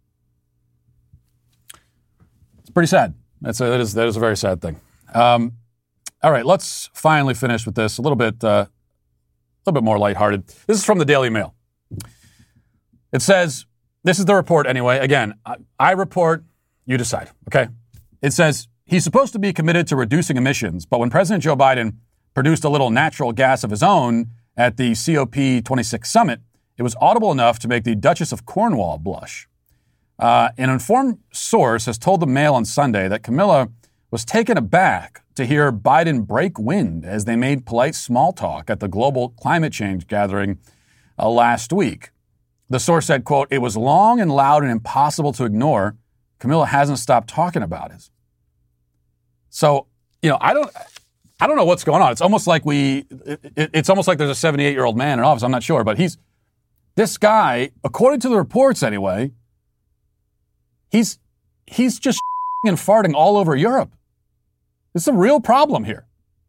B: It's pretty sad. That is a very sad thing. All right, let's finally finish with this a little bit more lighthearted. This is from the Daily Mail. It says, this is the report anyway. Again, I report, you decide, okay? It says, he's supposed to be committed to reducing emissions, but when President Joe Biden produced a little natural gas of his own at the COP26 summit, it was audible enough to make the Duchess of Cornwall blush. An informed source has told the Mail on Sunday that Camilla was taken aback to hear Biden break wind as they made polite small talk at the global climate change gathering last week. The source said, quote, it was long and loud and impossible to ignore. Camilla hasn't stopped talking about it. So, I don't know what's going on. It's almost like it's almost like there's a 78-year-old man in office. I'm not sure, but this guy, according to the reports anyway, he's just and farting all over Europe. It's a real problem here.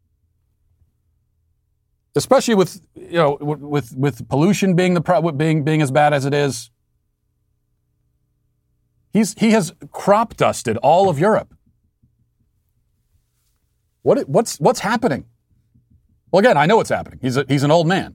B: Especially with, with pollution being being as bad as it is. He has crop dusted all of Europe. What's happening? Well, again, I know what's happening. He's an old man.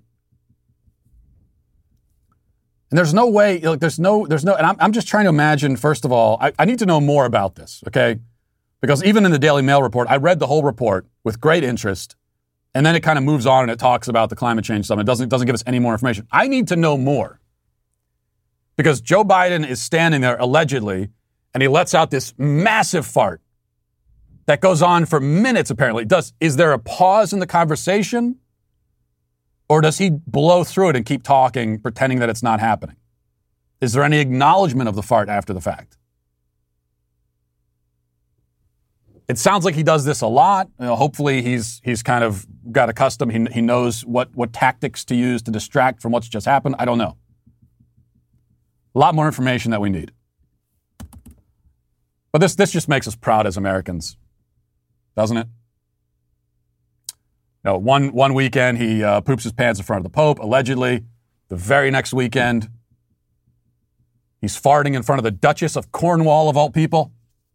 B: And there's no way, there's no, and I'm just trying to imagine, first of all, I need to know more about this, okay? Because even in the Daily Mail report, I read the whole report with great interest, and then it kind of moves on and it talks about the climate change summit. It doesn't give us any more information. I need to know more. Because Joe Biden is standing there, allegedly, and he lets out this massive fart that goes on for minutes, apparently. Is there a pause in the conversation? Or does he blow through it and keep talking, pretending that it's not happening? Is there any acknowledgement of the fart after the fact? It sounds like he does this a lot. Hopefully he's kind of got accustomed. He knows what tactics to use to distract from what's just happened. I don't know. A lot more information that we need. But this just makes us proud as Americans, doesn't it? One weekend he poops his pants in front of the Pope, allegedly. The very next weekend, he's farting in front of the Duchess of Cornwall, of all people.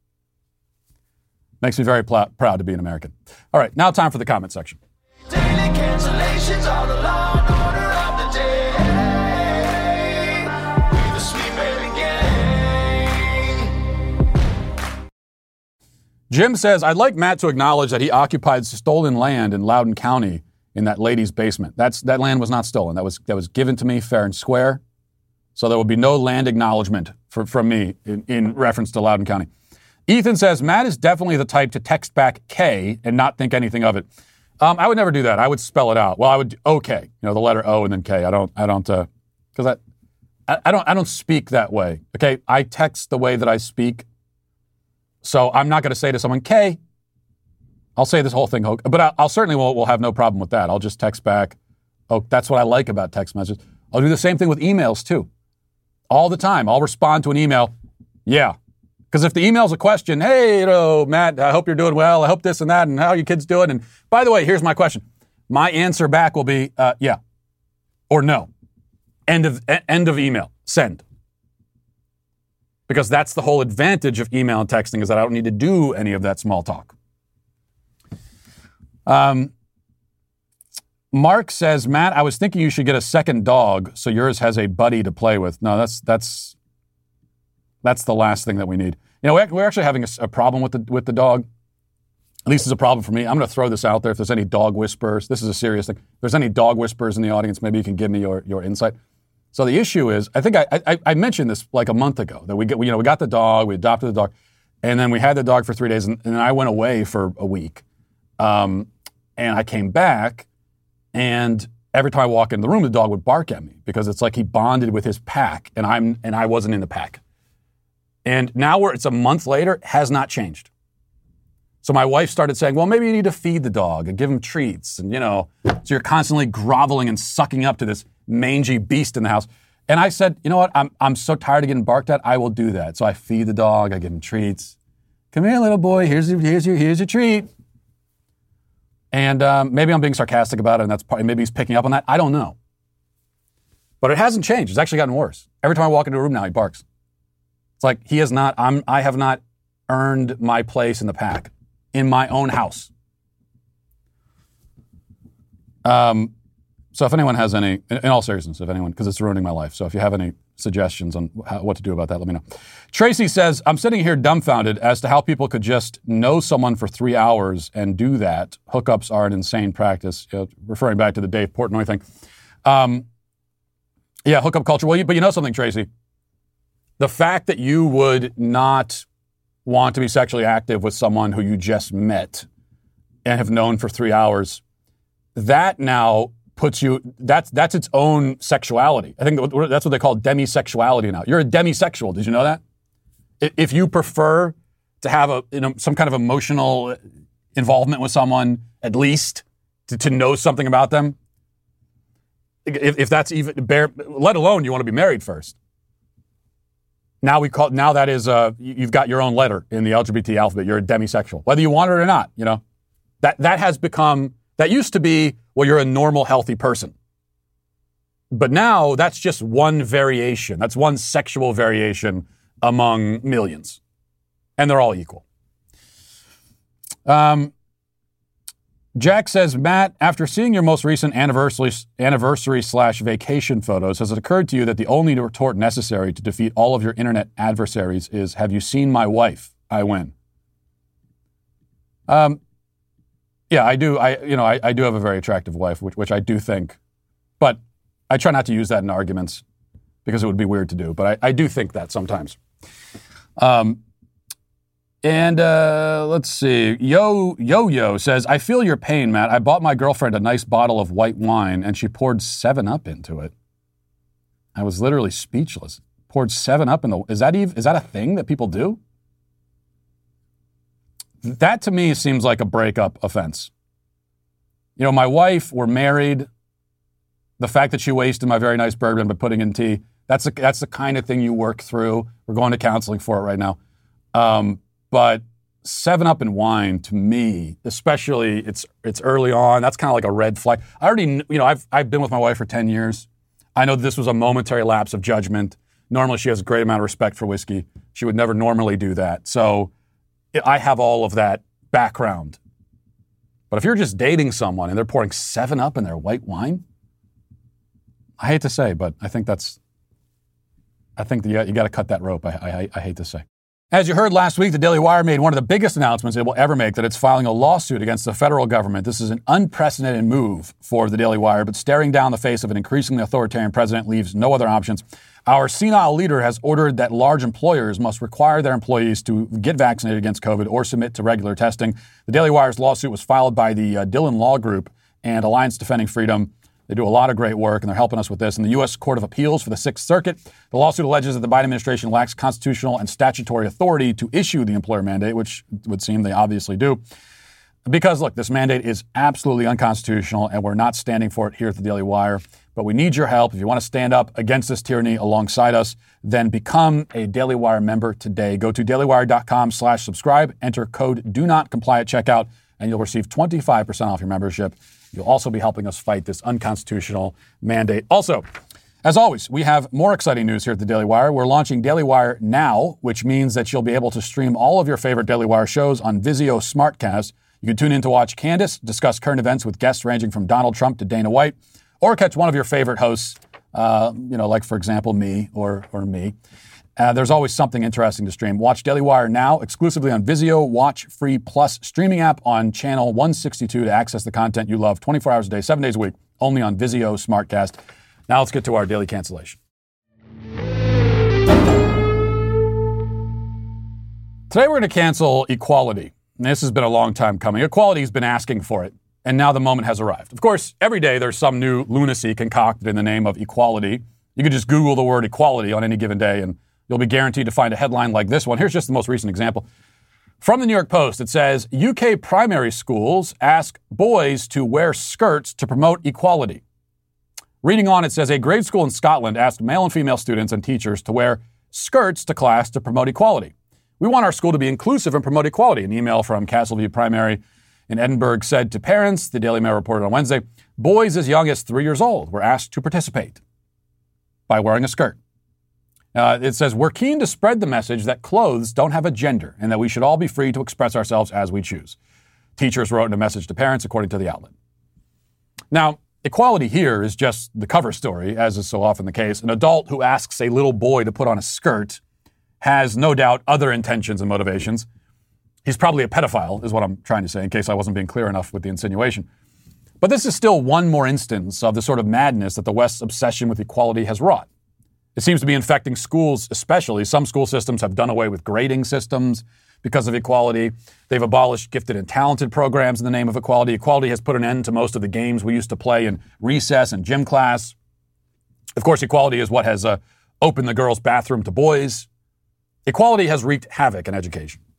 B: Makes me very proud to be an American. All right, now time for the comment section.
L: Daily cancellations are the law and order of the day. We're the Sweet Baby Gang.
B: Jim says, I'd like Matt to acknowledge that he occupied stolen land in Loudoun County in that lady's basement. That land was not stolen. That was given to me fair and square. So there will be no land acknowledgement from me in reference to Loudoun County. Ethan says, Matt is definitely the type to text back K and not think anything of it. I would never do that. I would spell it out. Well, I would, okay, the letter O and then K. I don't, because I don't speak that way. Okay, I text the way that I speak. So I'm not going to say to someone, K, I'll say this whole thing, but I'll certainly will have no problem with that. I'll just text back. Oh, that's what I like about text messages. I'll do the same thing with emails too. All the time. I'll respond to an email. Yeah. Because if the email's a question, hey, Matt, I hope you're doing well. I hope this and that, and how are your kids doing? And by the way, here's my question. My answer back will be, yeah, or no. End of email. Send. Because that's the whole advantage of email and texting, is that I don't need to do any of that small talk. Mark says, Matt, I was thinking you should get a second dog so yours has a buddy to play with. No, that's the last thing that we need. We're actually having a problem with the dog. At least it's a problem for me. I'm going to throw this out there. If there's any dog whisperers, this is a serious thing. If there's any dog whisperers in the audience, maybe you can give me your insight. So the issue is, I think I mentioned this like a month ago, that we got the dog, we adopted the dog, and then we had the dog for 3 days, and then I went away for a week. And I came back, and every time I walk in the room, the dog would bark at me because it's like he bonded with his pack, and I wasn't in the pack. And now it's a month later, has not changed. So my wife started saying, well, maybe you need to feed the dog and give him treats. And, so you're constantly groveling and sucking up to this mangy beast in the house. And I said, you know what? I'm so tired of getting barked at. I will do that. So I feed the dog. I give him treats. Come here, little boy. Here's your treat. And maybe I'm being sarcastic about it, and that's probably, maybe he's picking up on that. I don't know. But it hasn't changed. It's actually gotten worse. Every time I walk into a room now, he barks. It's like I have not earned my place in the pack in my own house. So if anyone has any, in all seriousness, because it's ruining my life. So if you have any suggestions on what to do about that, let me know. Tracy says, I'm sitting here dumbfounded as to how people could just know someone for 3 hours and do that. Hookups are an insane practice. Referring back to the Dave Portnoy thing. Yeah, hookup culture. Well, but you know something, Tracy? The fact that you would not want to be sexually active with someone who you just met and have known for 3 hours, that now puts you, that's its own sexuality. I think that's what they call demisexuality now. You're a demisexual. Did you know that? If you prefer to have some kind of emotional involvement with someone, at least to know something about them. If that's even bare, let alone you want to be married first. Now that is you've got your own letter in the LGBT alphabet. You're a demisexual, whether you want it or not. You know, that has become, that used to be, well, you're a normal, healthy person. But now that's just one variation. That's one sexual variation among millions. And they're all equal. Jack says, Matt, after seeing your most recent anniversary/vacation photos, has it occurred to you that the only retort necessary to defeat all of your internet adversaries is, have you seen my wife? I win. Yeah, I do. I do have a very attractive wife, which I do think, but I try not to use that in arguments because it would be weird to do. But I do think that sometimes. Let's see. Yo says, I feel your pain, Matt. I bought my girlfriend a nice bottle of white wine and she poured 7-Up into it. I was literally speechless. Poured 7-Up in the... Is that a thing that people do? That to me seems like a breakup offense. You know, my wife, we're married. The fact that she wasted my very nice bourbon by putting in tea, that's the kind of thing you work through. We're going to counseling for it right now. But 7-Up and wine, to me, especially it's early on, that's kind of like a red flag. I already, I've been with my wife for 10 years. I know this was a momentary lapse of judgment. Normally, she has a great amount of respect for whiskey. She would never normally do that. So I have all of that background. But if you're just dating someone and they're pouring 7-Up in their white wine, I hate to say, but I think you got to cut that rope. I hate to say. As you heard last week, the Daily Wire made one of the biggest announcements it will ever make, that it's filing a lawsuit against the federal government. This is an unprecedented move for the Daily Wire, but staring down the face of an increasingly authoritarian president leaves no other options. Our senile leader has ordered that large employers must require their employees to get vaccinated against COVID or submit to regular testing. The Daily Wire's lawsuit was filed by the Dillon Law Group and Alliance Defending Freedom. They do a lot of great work, and they're helping us with this. In the U.S. Court of Appeals for the Sixth Circuit, the lawsuit alleges that the Biden administration lacks constitutional and statutory authority to issue the employer mandate, which would seem they obviously do. Because, look, this mandate is absolutely unconstitutional, and we're not standing for it here at the Daily Wire. But we need your help. If you want to stand up against this tyranny alongside us, then become a Daily Wire member today. Go to dailywire.com/subscribe, enter code DONOTCOMPLY at checkout, and you'll receive 25% off your membership. You'll also be helping us fight this unconstitutional mandate. Also, as always, we have more exciting news here at the Daily Wire. We're launching Daily Wire Now, which means that you'll be able to stream all of your favorite Daily Wire shows on Vizio Smartcast. You can tune in to watch Candace discuss current events with guests ranging from Donald Trump to Dana White, or catch one of your favorite hosts, like, for example, me or me. There's always something interesting to stream. Watch Daily Wire Now exclusively on Vizio Watch Free Plus streaming app on channel 162 to access the content you love 24 hours a day, 7 days a week, only on Vizio Smartcast. Now let's get to our daily cancellation. Today we're going to cancel equality. And this has been a long time coming. Equality has been asking for it, and now the moment has arrived. Of course, every day there's some new lunacy concocted in the name of equality. You can just Google the word equality on any given day, and you'll be guaranteed to find a headline like this one. Here's just the most recent example. From the New York Post, it says, UK primary schools ask boys to wear skirts to promote equality. Reading on, it says, a grade school in Scotland asked male and female students and teachers to wear skirts to class to promote equality. We want our school to be inclusive and promote equality. An email from Castleview Primary in Edinburgh said to parents, the Daily Mail reported on Wednesday, boys as young as 3 years old were asked to participate by wearing a skirt. It says, we're keen to spread the message that clothes don't have a gender and that we should all be free to express ourselves as we choose. Teachers wrote in a message to parents, according to the outlet. Now, equality here is just the cover story, as is so often the case. An adult who asks a little boy to put on a skirt has no doubt other intentions and motivations. He's probably a pedophile, is what I'm trying to say, in case I wasn't being clear enough with the insinuation. But this is still one more instance of the sort of madness that the West's obsession with equality has wrought. It seems to be infecting schools especially. Some school systems have done away with grading systems because of equality. They've abolished gifted and talented programs in the name of equality. Equality has put an end to most of the games we used to play in recess and gym class. Of course, equality is what has opened the girls' bathroom to boys. Equality has wreaked havoc in education.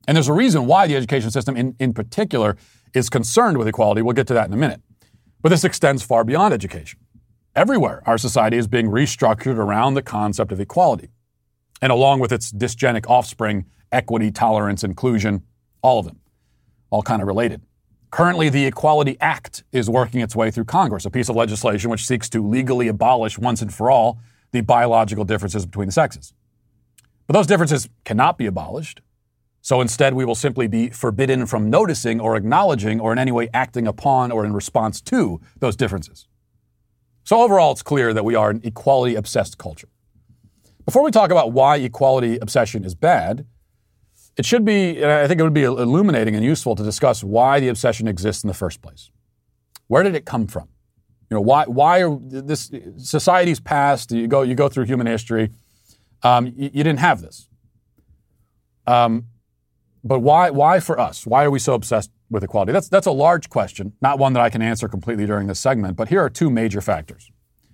B: And there's a reason why the education system in particular is concerned with equality. We'll get to that in a minute. But this extends far beyond education. Everywhere, our society is being restructured around the concept of equality. And along with its dysgenic offspring, equity, tolerance, inclusion, all of them, all kind of related. Currently, the Equality Act is working its way through Congress, a piece of legislation which seeks to legally abolish once and for all the biological differences between the sexes. But those differences cannot be abolished. So instead, we will simply be forbidden from noticing or acknowledging or in any way acting upon or in response to those differences. So overall, it's clear that we are an equality-obsessed culture. Before we talk about why equality obsession is bad, it should be, I think it would be illuminating and useful to discuss why the obsession exists in the first place. Where did it come from? You know, why are this society's past? You go through human history. You didn't have this. But why for us? Why are we so obsessed with equality? That's a large question, not one that I can answer completely during this segment, but here are two major factors.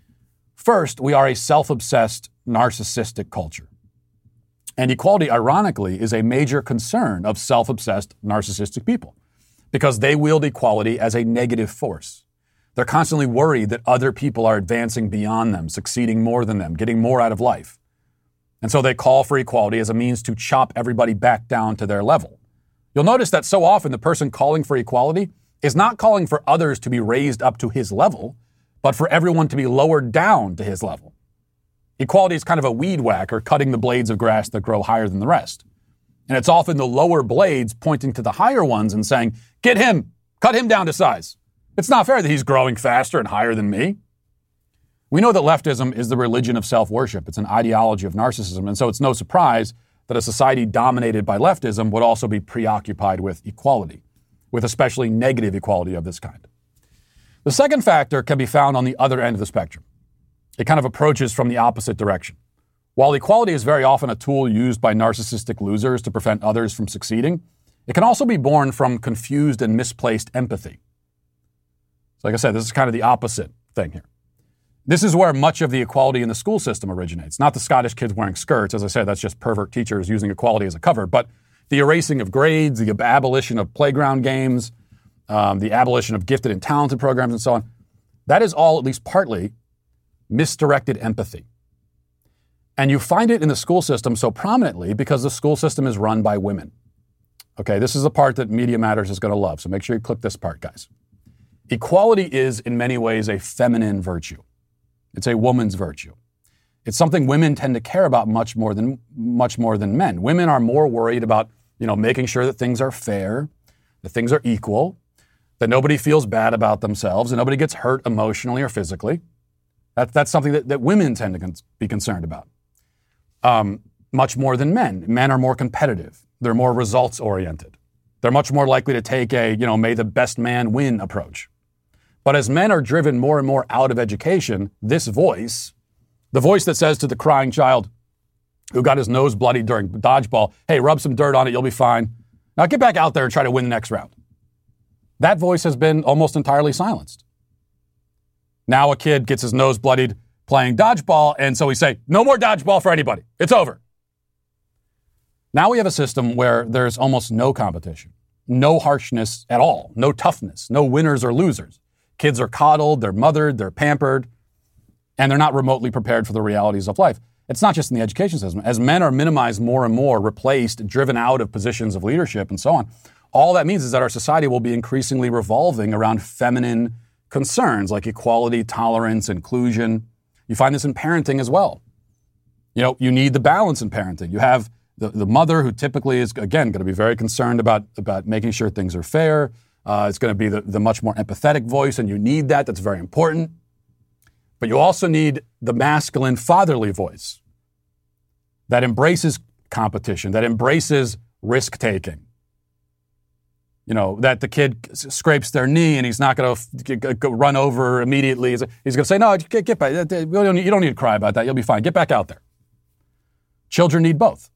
B: First, we are a self-obsessed, narcissistic culture. And equality, ironically, is a major concern of self-obsessed, narcissistic people because they wield equality as a negative force. They're constantly worried that other people are advancing beyond them, succeeding more than them, getting more out of life. And so they call for equality as a means to chop everybody back down to their level. You'll notice that so often the person calling for equality is not calling for others to be raised up to his level, but for everyone to be lowered down to his level. Equality is kind of a weed whacker cutting the blades of grass that grow higher than the rest. And it's often the lower blades pointing to the higher ones and saying, get him, cut him down to size. It's not fair that he's growing faster and higher than me. We know that leftism is the religion of self-worship. It's an ideology of narcissism. And so it's no surprise that a society dominated by leftism would also be preoccupied with equality, with especially negative equality of this kind. The second factor can be found on the other end of the spectrum. It kind of approaches from the opposite direction. While equality is very often a tool used by narcissistic losers to prevent others from succeeding, it can also be born from confused and misplaced empathy. So like I said, this is kind of the opposite thing here. This is where much of the equality in the school system originates. Not the Scottish kids wearing skirts. As I said, that's just pervert teachers using equality as a cover. But the erasing of grades, the abolition of playground games, the abolition of gifted and talented programs and so on. That is all, at least partly, misdirected empathy. And you find it in the school system so prominently because the school system is run by women. Okay, this is the part that Media Matters is going to love, so make sure you click this part, guys. Equality is, in many ways, a feminine virtue. It's a woman's virtue. It's something women tend to care about much more than men. Women are more worried about, making sure that things are fair, that things are equal, that nobody feels bad about themselves, and nobody gets hurt emotionally or physically. That's something that women tend to be concerned about. Much more than men. Men are more competitive. They're more results-oriented. They're much more likely to take a, may the best man win approach. But as men are driven more and more out of education, this voice, the voice that says to the crying child who got his nose bloody during dodgeball, hey, rub some dirt on it, you'll be fine. Now get back out there and try to win the next round. That voice has been almost entirely silenced. Now a kid gets his nose bloodied playing dodgeball, and so we say, no more dodgeball for anybody. It's over. Now we have a system where there's almost no competition, no harshness at all, no toughness, no winners or losers. Kids are coddled, they're mothered, they're pampered, and they're not remotely prepared for the realities of life. It's not just in the education system. As men are minimized more and more, replaced, driven out of positions of leadership and so on, all that means is that our society will be increasingly revolving around feminine concerns like equality, tolerance, inclusion. You find this in parenting as well. You need the balance in parenting. You have the mother who typically is, again, going to be very concerned about making sure things are fair. It's going to be the much more empathetic voice, and you need that. That's very important. But you also need the masculine, fatherly voice that embraces competition, that embraces risk-taking. That the kid scrapes their knee and he's not going to run over immediately. He's going to say, no, get back. You don't need to cry about that. You'll be fine. Get back out there. Children need both.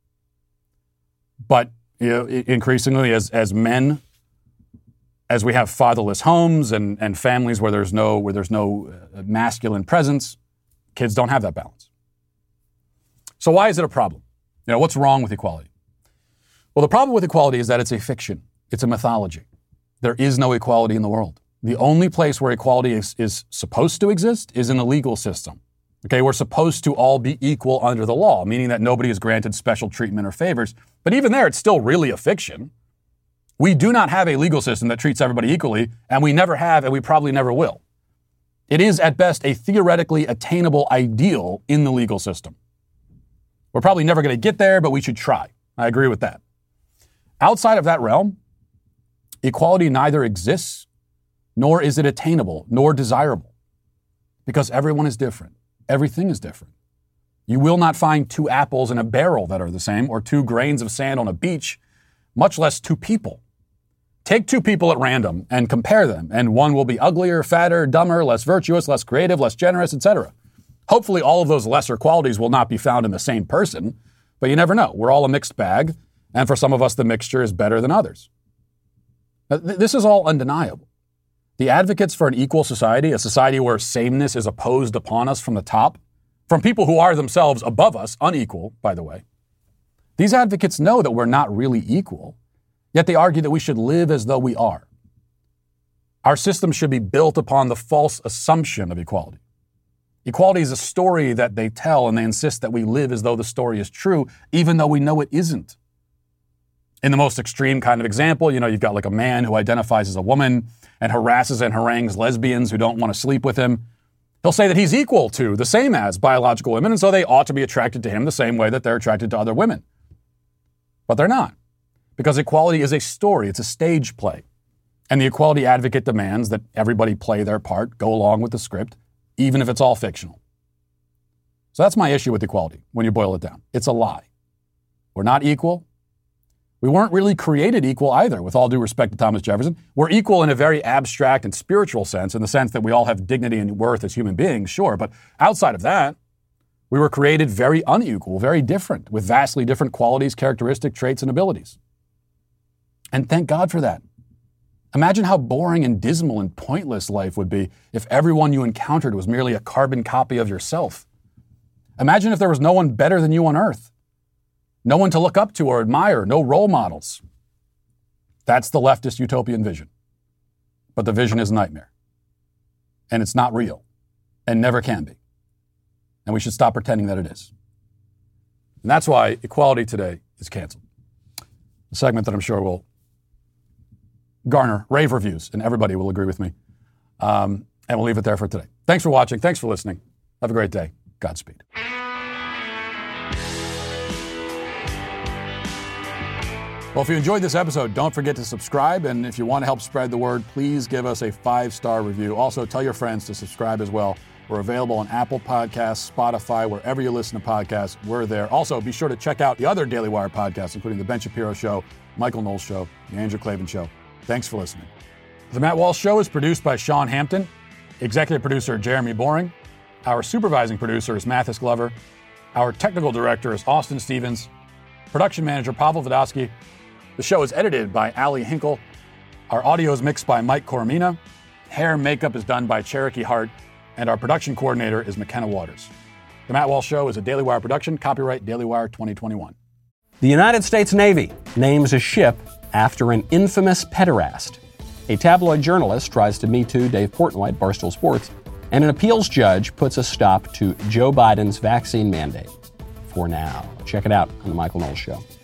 B: But increasingly as men, as we have fatherless homes and families where there's no masculine presence, kids don't have that balance. So why is it a problem? What's wrong with equality? Well, the problem with equality is that it's a fiction. It's a mythology. There is no equality in the world. The only place where equality is supposed to exist is in the legal system. Okay, we're supposed to all be equal under the law, meaning that nobody is granted special treatment or favors. But even there, it's still really a fiction. We do not have a legal system that treats everybody equally, and we never have, and we probably never will. It is, at best, a theoretically attainable ideal in the legal system. We're probably never going to get there, but we should try. I agree with that. Outside of that realm, equality neither exists, nor is it attainable, nor desirable, because everyone is different. Everything is different. You will not find 2 apples in a barrel that are the same, or 2 grains of sand on a beach, much less 2 people. Take 2 people at random and compare them, and one will be uglier, fatter, dumber, less virtuous, less creative, less generous, etc. Hopefully all of those lesser qualities will not be found in the same person, but you never know. We're all a mixed bag, and for some of us the mixture is better than others. This is all undeniable. The advocates for an equal society, a society where sameness is opposed upon us from the top, from people who are themselves above us, unequal, by the way, these advocates know that we're not really equal, yet they argue that we should live as though we are. Our system should be built upon the false assumption of equality. Equality is a story that they tell, and they insist that we live as though the story is true, even though we know it isn't. In the most extreme kind of example, you've got like a man who identifies as a woman and harasses and harangues lesbians who don't want to sleep with him. He'll say that he's equal to, the same as biological women, and so they ought to be attracted to him the same way that they're attracted to other women. But they're not, because equality is a story, it's a stage play. And the equality advocate demands that everybody play their part, go along with the script, even if it's all fictional. So that's my issue with equality, when you boil it down. It's a lie. We're not equal. We weren't really created equal either, with all due respect to Thomas Jefferson. We're equal in a very abstract and spiritual sense, in the sense that we all have dignity and worth as human beings, sure. But outside of that, we were created very unequal, very different, with vastly different qualities, characteristics, traits, and abilities. And thank God for that. Imagine how boring and dismal and pointless life would be if everyone you encountered was merely a carbon copy of yourself. Imagine if there was no one better than you on earth. No one to look up to or admire, no role models. That's the leftist utopian vision. But the vision is a nightmare. And it's not real. And never can be. And we should stop pretending that it is. And that's why Equality Today is canceled. A segment that I'm sure will garner rave reviews, and everybody will agree with me. And we'll leave it there for today. Thanks for watching. Thanks for listening. Have a great day. Godspeed. Well, if you enjoyed this episode, don't forget to subscribe. And if you want to help spread the word, please give us a 5-star review. Also, tell your friends to subscribe as well. We're available on Apple Podcasts, Spotify, wherever you listen to podcasts. We're there. Also, be sure to check out the other Daily Wire podcasts, including The Ben Shapiro Show, Michael Knowles Show, The Andrew Klavan Show. Thanks for listening. The Matt Walsh Show is produced by Sean Hampton, executive producer Jeremy Boring. Our supervising producer is Mathis Glover. Our technical director is Austin Stevens. Production manager Pavel Vodosky. The show is edited by Ali Hinkle. Our audio is mixed by Mike Coromina. Hair and makeup is done by Cherokee Hart. And our production coordinator is McKenna Waters. The Matt Walsh Show is a Daily Wire production. Copyright Daily Wire 2021.
M: The United States Navy names a ship after an infamous pederast. A tabloid journalist tries to Me Too Dave Portnoy at Barstool Sports. And an appeals judge puts a stop to Joe Biden's vaccine mandate. For now. Check it out on The Michael Knowles Show.